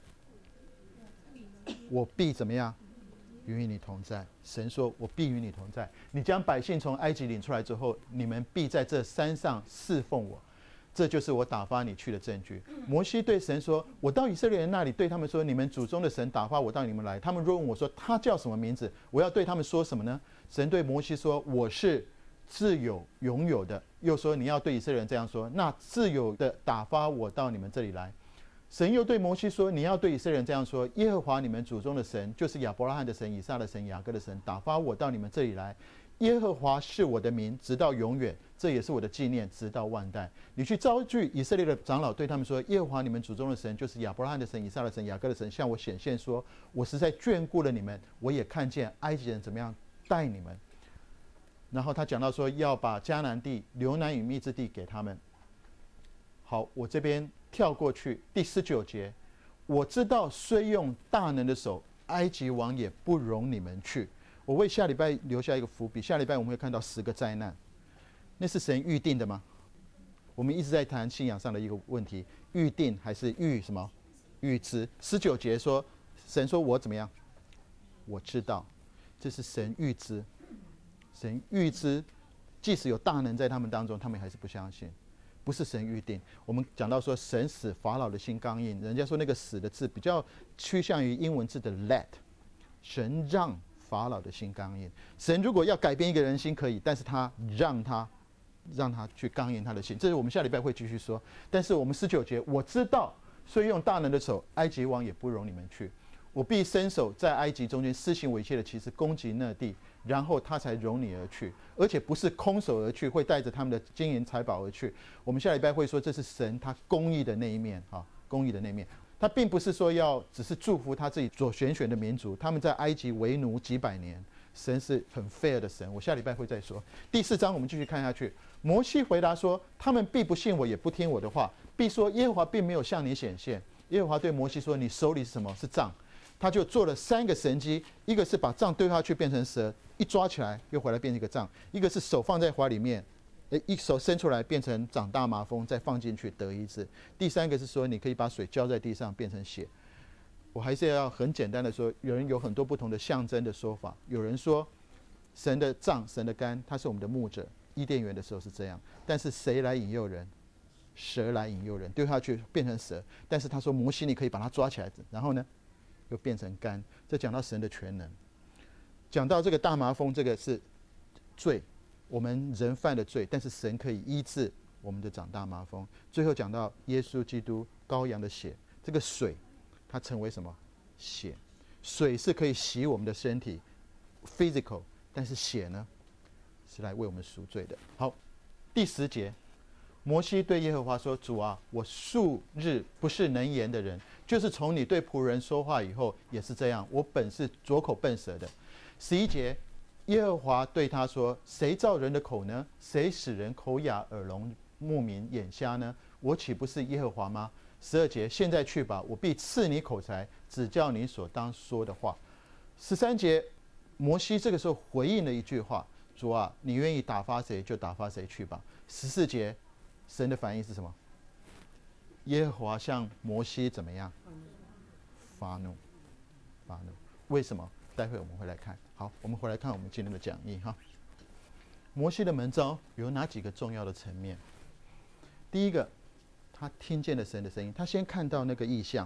我必怎么样与你同在。神说，我必与你同在。你将百姓从埃及领出来之后，你们必在这山上侍奉我，这就是我打发你去的证据。摩西对神说，我到以色列人那里，对他们说，你们祖宗的神打发我到你们来，他们若问我说，他叫什么名字，我要对他们说什么呢？神对摩西说，我是自有永有的。又说，你要对以色列人这样说，那自有的打发我到你们这里来。神又对摩西说，你要对以色列人这样说，耶和华你们祖宗的神，就是亚伯拉罕的神、以撒的神、雅各的神，打发我到你们这里来。耶和华是我的名，直到永远，这也是我的纪念，直到万代。你去招聚以色列的长老，对他们说，耶和华你们祖宗的神，就是亚伯拉罕的神、以撒的神、雅各的神，向我显现说，我实在眷顾了你们，我也看见埃及人怎么样待你们。然后他讲到说，要把迦南地流奶与蜜之地给他们。好，我这边跳过去第十九节，我知道虽用大能的手，埃及王也不容你们去。我为下礼拜留下一个伏笔，下礼拜我们会看到十个灾难，那是神预定的吗？我们一直在谈信仰上的一个问题，预定还是预什么？预知。十九节说，神说我怎么样？我知道，这是神预知，神预知，即使有大能在他们当中，他们还是不相信。不是神预定。我们讲到说，神使法老的心刚硬，人家说那个使的字比较趋向于英文字的 let， 神让法老的心刚硬。神如果要改变一个人心可以，但是他让他让他去刚硬他的心，这是我们下礼拜会继续说。但是我们十九节，我知道虽用大能的手，埃及王也不容你们去，我必伸手在埃及中间施行猥亵的奇事，攻击那地，然后他才容你而去，而且不是空手而去，会带着他们的金银财宝而去。我们下礼拜会说，这是神他公义的那一面，哈，公义的那一面。他并不是说要只是祝福他自己所选选的民族，他们在埃及为奴几百年，神是很 fair 的神。我下礼拜会再说。第四章我们继续看下去。摩西回答说，他们必不信我，也不听我的话，必说耶和华并没有向你显现。耶和华对摩西说，你手里是什么？是杖。他就做了三个神迹，一个是把杖丢下去变成蛇，一抓起来又回来变成一个杖；一个是手放在怀里面，一手伸出来变成长大麻风，再放进去得医治；第三个是说，你可以把水浇在地上变成血。我还是要很简单的说，有人有很多不同的象征的说法。有人说，神的杖、神的竿，他是我们的牧者。伊甸园的时候是这样，但是谁来引诱人？蛇来引诱人，丢下去变成蛇。但是他说，摩西你可以把它抓起来，然后呢？又变成干，这讲到神的全能。讲到这个大麻风，这个是罪，我们人犯的罪，但是神可以医治我们的长大麻风。最后讲到耶稣基督羔羊的血，这个水它成为什么？血。水是可以洗我们的身体 physical， 但是血呢是来为我们赎罪的。好，第十节，摩西对耶和华说，主啊，我素日不是能言的人，就是从你对仆人说话以后也是这样，我本是拙口笨舌的。十一节，耶和华对他说，谁造人的口呢？谁使人口哑耳聋目明眼瞎呢？我岂不是耶和华吗？十二节，现在去吧，我必赐你口才，指教你所当说的话。十三节，摩西这个时候回应了一句话，主啊，你愿意打发谁就打发谁去吧。十四节，神的反应是什么？耶和华向摩西怎么样？发怒，发怒。为什么？待会我们会来看。好，我们回来看我们今天的讲义哈。摩西的门召有哪几个重要的层面？第一个，他听见了神的声音，他先看到那个异象，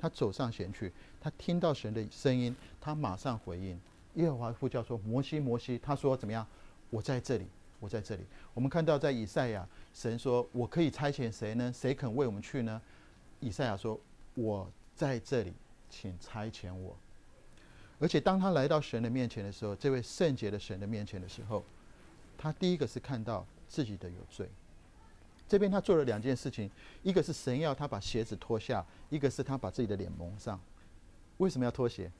他走上前去，他听到神的声音，他马上回应。耶和华呼叫说：“摩西，摩西。”他说：“怎么样？我在这里，我在这里。”我们看到在以赛亚，神说：“我可以差遣谁呢？谁肯为我们去呢？”以赛亚说：“我在这里，请差遣我。”而且当他来到神的面前的时候，这位圣洁的神的面前的时候，他第一个是看到自己的有罪。这边他做了两件事情，一个是神要他把鞋子脱下，一个是他把自己的脸蒙上。为什么要脱鞋？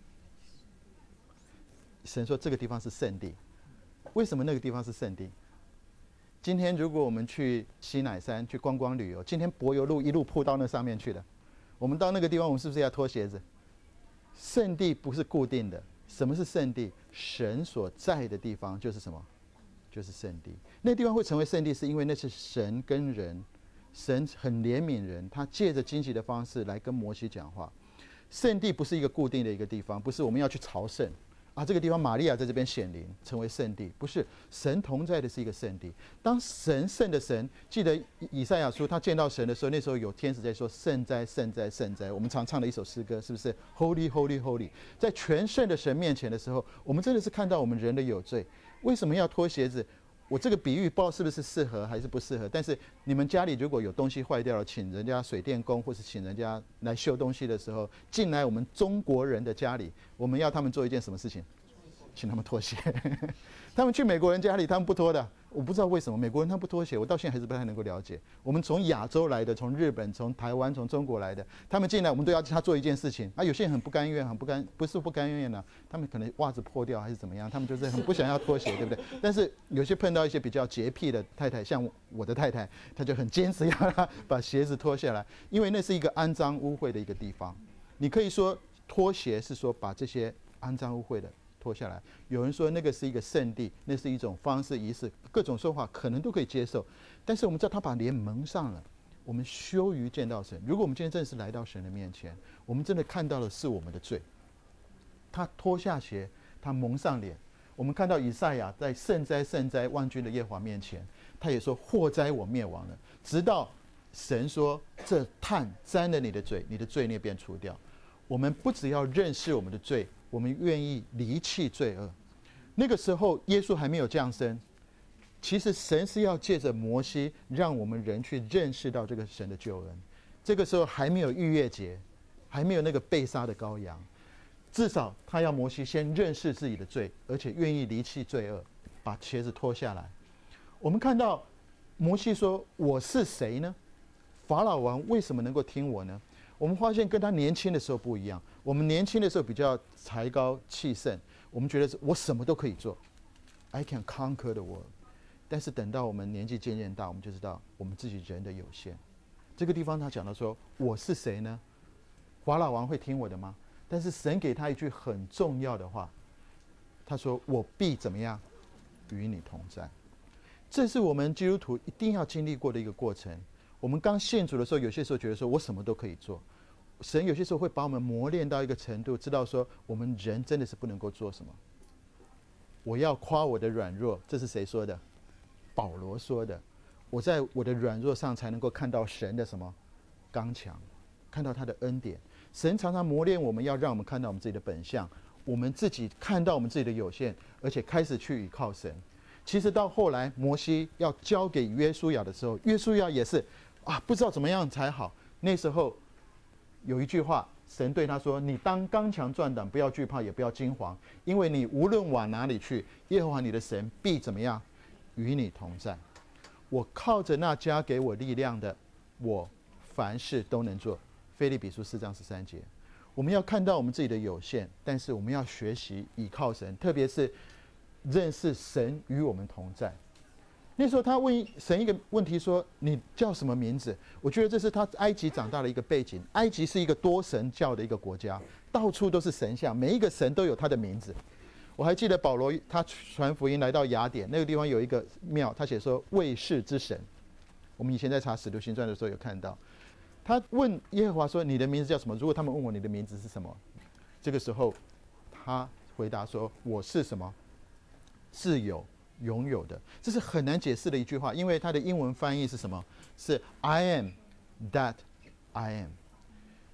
神说这个地方是圣地。为什么那个地方是圣地？今天如果我们去西乃山去观光旅游，今天柏油路一路铺到那上面去的，我们到那个地方，我们是不是要脱鞋子？圣地不是固定的。什么是圣地？神所在的地方就是什么？就是圣地。那地方会成为圣地，是因为那是神跟人，神很怜悯人，他借着荆棘的方式来跟摩西讲话。圣地不是一个固定的一个地方，不是我们要去朝圣啊，这个地方玛利亚在这边显灵成为圣地，不是。神同在的是一个圣地。当神圣的神，记得以赛亚书他见到神的时候，那时候有天使在说圣哉圣哉圣哉，我们常唱的一首诗歌，是不是 Holy Holy Holy？ 在全圣的神面前的时候，我们真的是看到我们人的有罪。为什么要脱鞋子？我这个比喻不知道是不是适合还是不适合，但是你们家里如果有东西坏掉了，请人家水电工或是请人家来修东西的时候，进来我们中国人的家里，我们要他们做一件什么事情？请他们脱鞋。他们去美国人家里，他们不脱的。我不知道为什么美国人他不脱鞋，我到现在还是不太能够了解。我们从亚洲来的，从日本、从台湾、从中国来的，他们进来我们都要他做一件事情。啊，有些人很不甘愿，很不甘，不是不甘愿呢、啊，他们可能袜子破掉还是怎么样，他们就是很不想要脱鞋，对不对？但是有些碰到一些比较洁癖的太太，像我的太太，她就很坚持要她把鞋子脱下来，因为那是一个肮脏污秽的一个地方。你可以说脱鞋是说把这些肮脏污秽的脱下来，有人说那个是一个圣地，那是一种方式仪式，各种说法可能都可以接受。但是我们知道他把脸蒙上了，我们羞于见到神。如果我们今天真的是来到神的面前，我们真的看到的是我们的罪。他脱下鞋，他蒙上脸。我们看到以赛亚在圣哉圣哉万军的耶和华面前，他也说祸哉我灭亡了，直到神说这炭沾了你的嘴，你的罪孽便除掉。我们不只要认识我们的罪，我们愿意离弃罪恶。那个时候耶稣还没有降生，其实神是要借着摩西让我们人去认识到这个神的救恩。这个时候还没有逾越节，还没有那个被杀的羔羊，至少他要摩西先认识自己的罪，而且愿意离弃罪恶，把鞋子脱下来。我们看到摩西说我是谁呢？法老王为什么能够听我呢？我们发现跟他年轻的时候不一样。我们年轻的时候比较才高气盛，我们觉得是我什么都可以做 ，I can conquer the world。但是等到我们年纪渐渐大，我们就知道我们自己人的有限。这个地方他讲到说我是谁呢？法老王会听我的吗？但是神给他一句很重要的话，他说我必怎么样与你同在。这是我们基督徒一定要经历过的一个过程。我们刚信主的时候，有些时候觉得说我什么都可以做，神有些时候会把我们磨练到一个程度，知道说我们人真的是不能够做什么。我要夸我的软弱，这是谁说的？保罗说的。我在我的软弱上才能够看到神的什么刚强，看到他的恩典。神常常磨练我们，要让我们看到我们自己的本相，我们自己看到我们自己的有限，而且开始去倚靠神。其实到后来摩西要交给约书亚的时候，约书亚也是啊，不知道怎么样才好。那时候有一句话，神对他说：你当刚强壮胆，不要惧怕，也不要惊惶，因为你无论往哪里去，耶和华你的神必怎么样与你同在。我靠着那加给我力量的，我凡事都能做。腓立比书四章十三节。我们要看到我们自己的有限，但是我们要学习倚靠神，特别是认识神与我们同在。那时候他问神一个问题说：你叫什么名字？我觉得这是他埃及长大的一个背景。埃及是一个多神教的一个国家，到处都是神像，每一个神都有他的名字。我还记得保罗他传福音来到雅典，那个地方有一个庙，他写说卫士之神。我们以前在查使徒行传的时候有看到，他问耶和华说：你的名字叫什么？如果他们问我你的名字是什么，这个时候他回答说：我是什么？是有拥有的。这是很难解释的一句话，因为它的英文翻译是什么？是 I am that I am。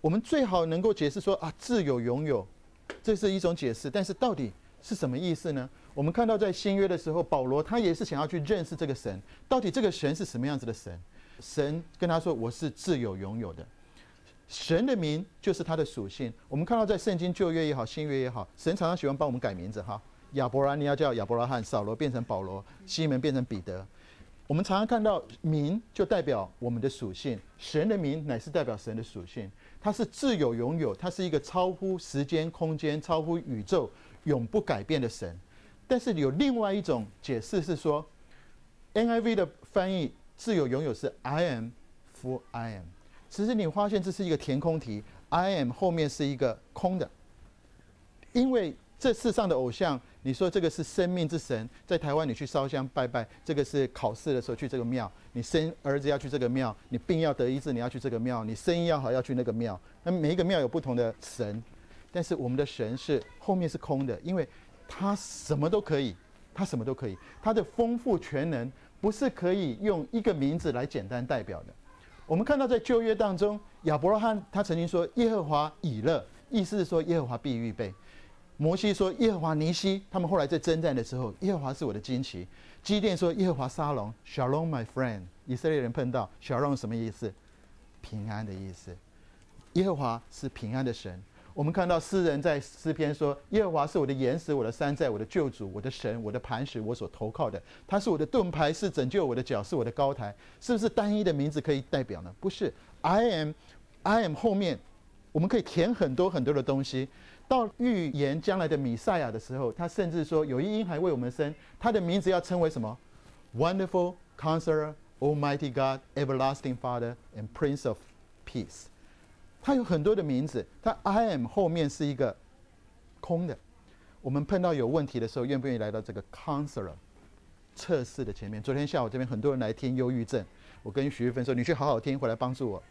我们最好能够解释说啊，自有拥有，这是一种解释，但是到底是什么意思呢？我们看到在新约的时候，保罗他也是想要去认识这个神，到底这个神是什么样子的神？神跟他说：“我是自有拥有的。”神的名就是他的属性。我们看到在圣经旧约也好，新约也好，神常常喜欢帮我们改名字哈。亚伯拉尼亚叫亚伯拉罕，扫罗变成保罗，西门变成彼得。我们常常看到名就代表我们的属性，神的名乃是代表神的属性。它是自有拥有，它是一个超乎时间、空间、超乎宇宙、永不改变的神。但是有另外一种解释是说 ，N I V 的翻译自有拥有是 I am for I am。其实你发现这是一个填空题 ，I am 后面是一个空的，因为这世上的偶像，你说这个是生命之神，在台湾你去烧香拜拜，这个是考试的时候去这个庙，你生儿子要去这个庙，你病要得医治你要去这个庙，你生意要好要去那个庙。那每一个庙有不同的神，但是我们的神是后面是空的，因为他什么都可以，他什么都可以，他的丰富全能不是可以用一个名字来简单代表的。我们看到在旧约当中，亚伯拉罕他曾经说耶和华以勒，意思是说耶和华必预备。摩西说耶和华尼西，他们后来在征战的时候，耶和华是我的旌旗。基甸说耶和华沙龙 ，Shalom my friend。以色列人碰到 Shalom 什么意思？平安的意思。耶和华是平安的神。我们看到诗人在诗篇说耶和华是我的岩石，我的山寨，我的救主，我的神，我的磐石，我所投靠的。他是我的盾牌，是拯救我的脚，是我的高台。是不是单一的名字可以代表呢？不是 ，I am I am 后面我们可以填很多很多的东西。到预言将来的弥赛亚的时候，他甚至说有一婴孩为我们生，他的名字要称为什么 ？Wonderful Counselor, Almighty God, Everlasting Father, and Prince of Peace。他有很多的名字，他 I am 后面是一个空的。我们碰到有问题的时候，愿不愿意来到这个 Counselor 测试的前面？昨天下午这边很多人来听忧郁症，我跟许玉芬说：“你去好好听，回来帮助我。”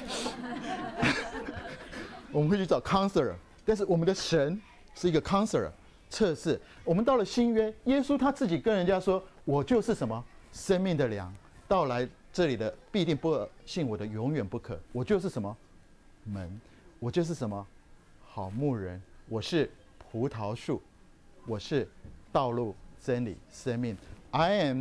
我们会去找 Counselor。但是我们的神是一个 counselor 测试。我们到了新约，耶稣他自己跟人家说：“我就是什么生命的粮，到来这里的必定不信我的，永远不可。我就是什么门，我就是什么好牧人，我是葡萄树，我是道路、真理、生命。I am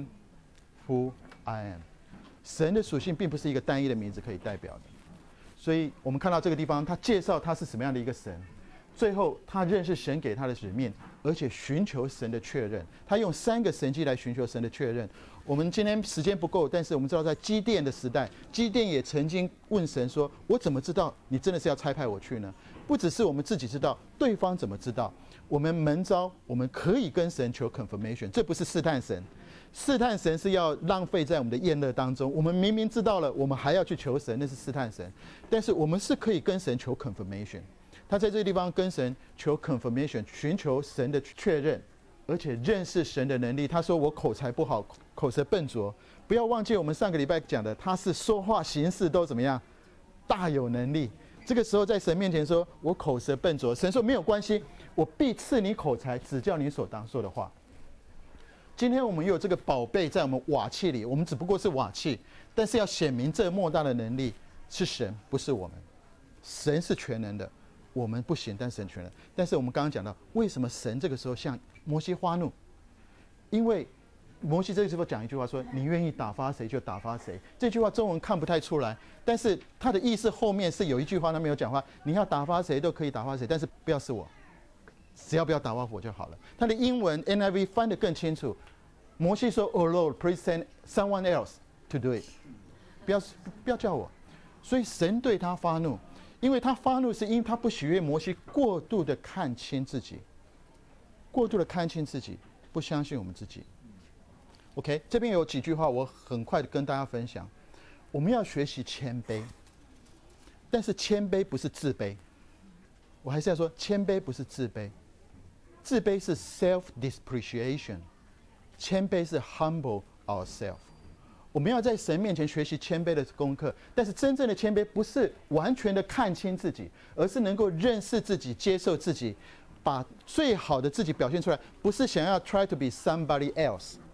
who I am。神的属性并不是一个单一的名字可以代表的。所以我们看到这个地方，他介绍他是什么样的一个神。最后，他认识神给他的使命，而且寻求神的确认。他用三个神迹来寻求神的确认。我们今天时间不够，但是我们知道，在基甸的时代，基甸也曾经问神说：“我怎么知道你真的是要差派我去呢？”不只是我们自己知道，对方怎么知道？我们门召，我们可以跟神求 confirmation， 这不是试探神。试探神是要浪费在我们的宴乐当中。我们明明知道了，我们还要去求神，那是试探神。但是我们是可以跟神求 confirmation。他在这个地方跟神求 confirmation， 寻求神的确认，而且认识神的能力。他说：“我口才不好，口舌笨拙。”不要忘记我们上个礼拜讲的，他是说话行事都怎么样，大有能力。这个时候在神面前说：“我口舌笨拙。”神说：“没有关系，我必赐你口才，指教你所当说的话。”今天我们有这个宝贝在我们瓦器里，我们只不过是瓦器，但是要显明这莫大的能力是神，不是我们。神是全能的。我们不行，但神全能。但是我们刚刚讲到，为什么神这个时候向摩西发怒？因为摩西这个时候讲一句话说：“你愿意打发谁就打发谁。”这句话中文看不太出来，但是他的意思后面是有一句话他没有讲话：你要打发谁都可以打发谁，但是不要是我，只要不要打发我就好了。他的英文 N I V 翻得更清楚。摩西说 ：“Oh Lord, please send someone else to do it。”不要不要叫我。所以神对他发怒。因为他发怒，是因为他不喜悦摩西过度的看清自己，过度的看清自己，不相信我们自己。OK， 这边有几句话，我很快的跟大家分享。我们要学习谦卑，但是谦卑不是自卑。我还是要说，谦卑不是自卑，自卑是 self depreciation， 谦卑是 humble ourselves。我们要在神面前学习谦卑的功课，但是真正的谦卑不是完全的看清自己，而是能够认识自己、接受自己，把最好的自己表现出来，不是想要 try to be somebody else，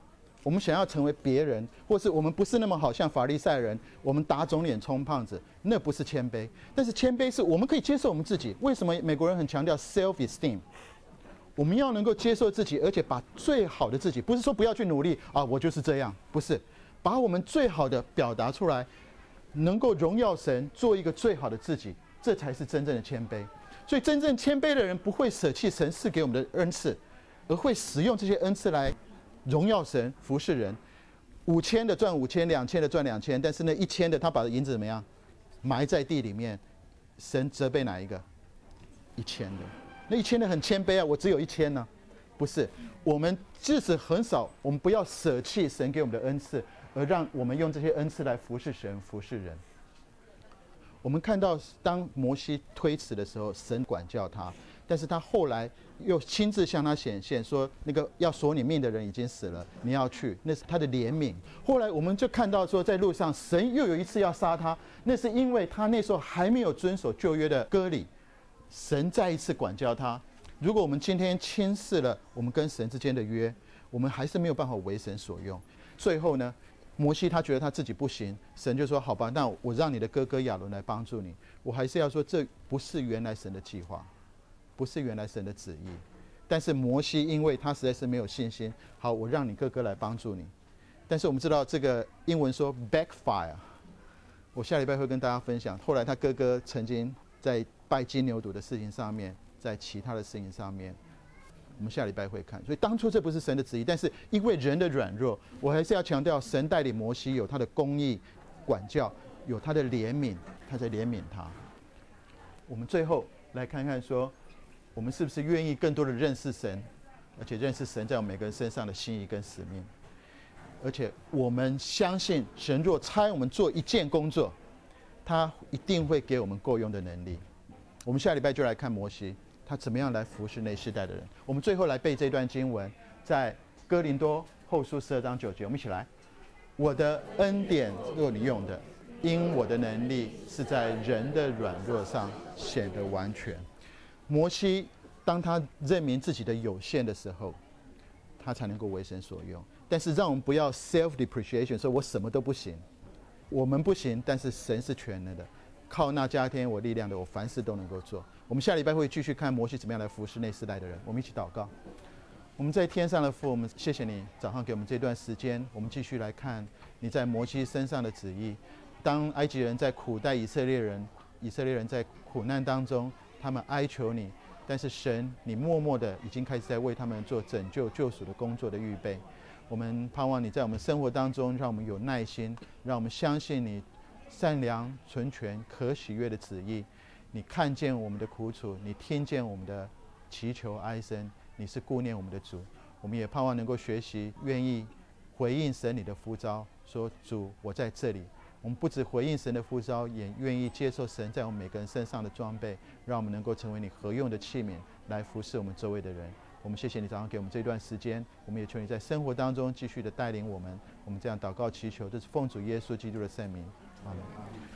我们想要成为别人，或是我们不是那么好像法利赛人，我们打肿脸充胖子，那不是谦卑。但是谦卑是我们可以接受我们自己。为什么美国人很强调 self-esteem？ 我们要能够接受自己，而且把最好的自己，不是说不要去努力啊，我就是这样，不是，把我们最好的表达出来，能够荣耀神，做一个最好的自己，这才是真正的谦卑。所以真正谦卑的人不会舍弃神赐给我们的恩赐，而会使用这些恩赐来荣耀神、服侍人。五千的赚五千，两千的赚两千，但是那一千的他把银子怎么样埋在地里面？神责备哪一个？一千的，那一千的很谦卑啊，我只有一千呢、啊，不是？我们即使很少，我们不要舍弃神给我们的恩赐，而让我们用这些恩赐来服侍神、服侍人。我们看到，当摩西推辞的时候，神管教他，但是他后来又亲自向他显现，说那个要索你命的人已经死了，你要去，那是他的怜悯。后来我们就看到说，在路上，神又有一次要杀他，那是因为他那时候还没有遵守旧约的割礼，神再一次管教他。如果我们今天轻视了我们跟神之间的约，我们还是没有办法为神所用。最后呢，摩西他觉得他自己不行，神就说好吧，那我让你的哥哥亚伦来帮助你。我还是要说，这不是原来神的计划，不是原来神的旨意。但是摩西因为他实在是没有信心，好，我让你哥哥来帮助你。但是我们知道这个英文说 backfire， 我下礼拜会跟大家分享。后来他哥哥曾经在拜金牛犊的事情上面，在其他的事情上面，我们下礼拜会看。所以当初这不是神的旨意，但是因为人的软弱，我还是要强调，神带领摩西有他的公义管教，有他的怜悯，他在怜悯他。我们最后来看看说，我们是不是愿意更多的认识神，而且认识神在我们每个人身上的心意跟使命。而且我们相信神若差我们做一件工作，他一定会给我们够用的能力。我们下礼拜就来看摩西，他怎么样来服侍那世代的人。我们最后来背这段经文，在哥林多后书十二章九节，我们一起来。我的恩典若你用的，因我的能力是在人的软弱上显得完全。摩西当他认明自己的有限的时候，他才能够为神所用。但是让我们不要 self depreciation， 说我什么都不行，我们不行，但是神是全能的，靠那加添我力量的，我凡事都能够做。我们下礼拜会继续看摩西怎么样来服侍那世代的人。我们一起祷告。我们在天上的父，我们谢谢你早上给我们这段时间，我们继续来看你在摩西身上的旨意。当埃及人在苦待以色列人，以色列人在苦难当中，他们哀求你，但是神你默默的已经开始在为他们做拯救救赎的工作的预备。我们盼望你在我们生活当中让我们有耐心，让我们相信你善良纯全可喜悦的旨意。你看见我们的苦楚，你听见我们的祈求哀声，你是顾念我们的主。我们也盼望能够学习愿意回应神你的呼召，说主我在这里。我们不只回应神的呼召，也愿意接受神在我们每个人身上的装备，让我们能够成为你合用的器皿，来服侍我们周围的人。我们谢谢你早上给我们这段时间，我们也求你在生活当中继续的带领我们。我们这样祷告祈求，这是奉主耶稣基督的圣名，阿们。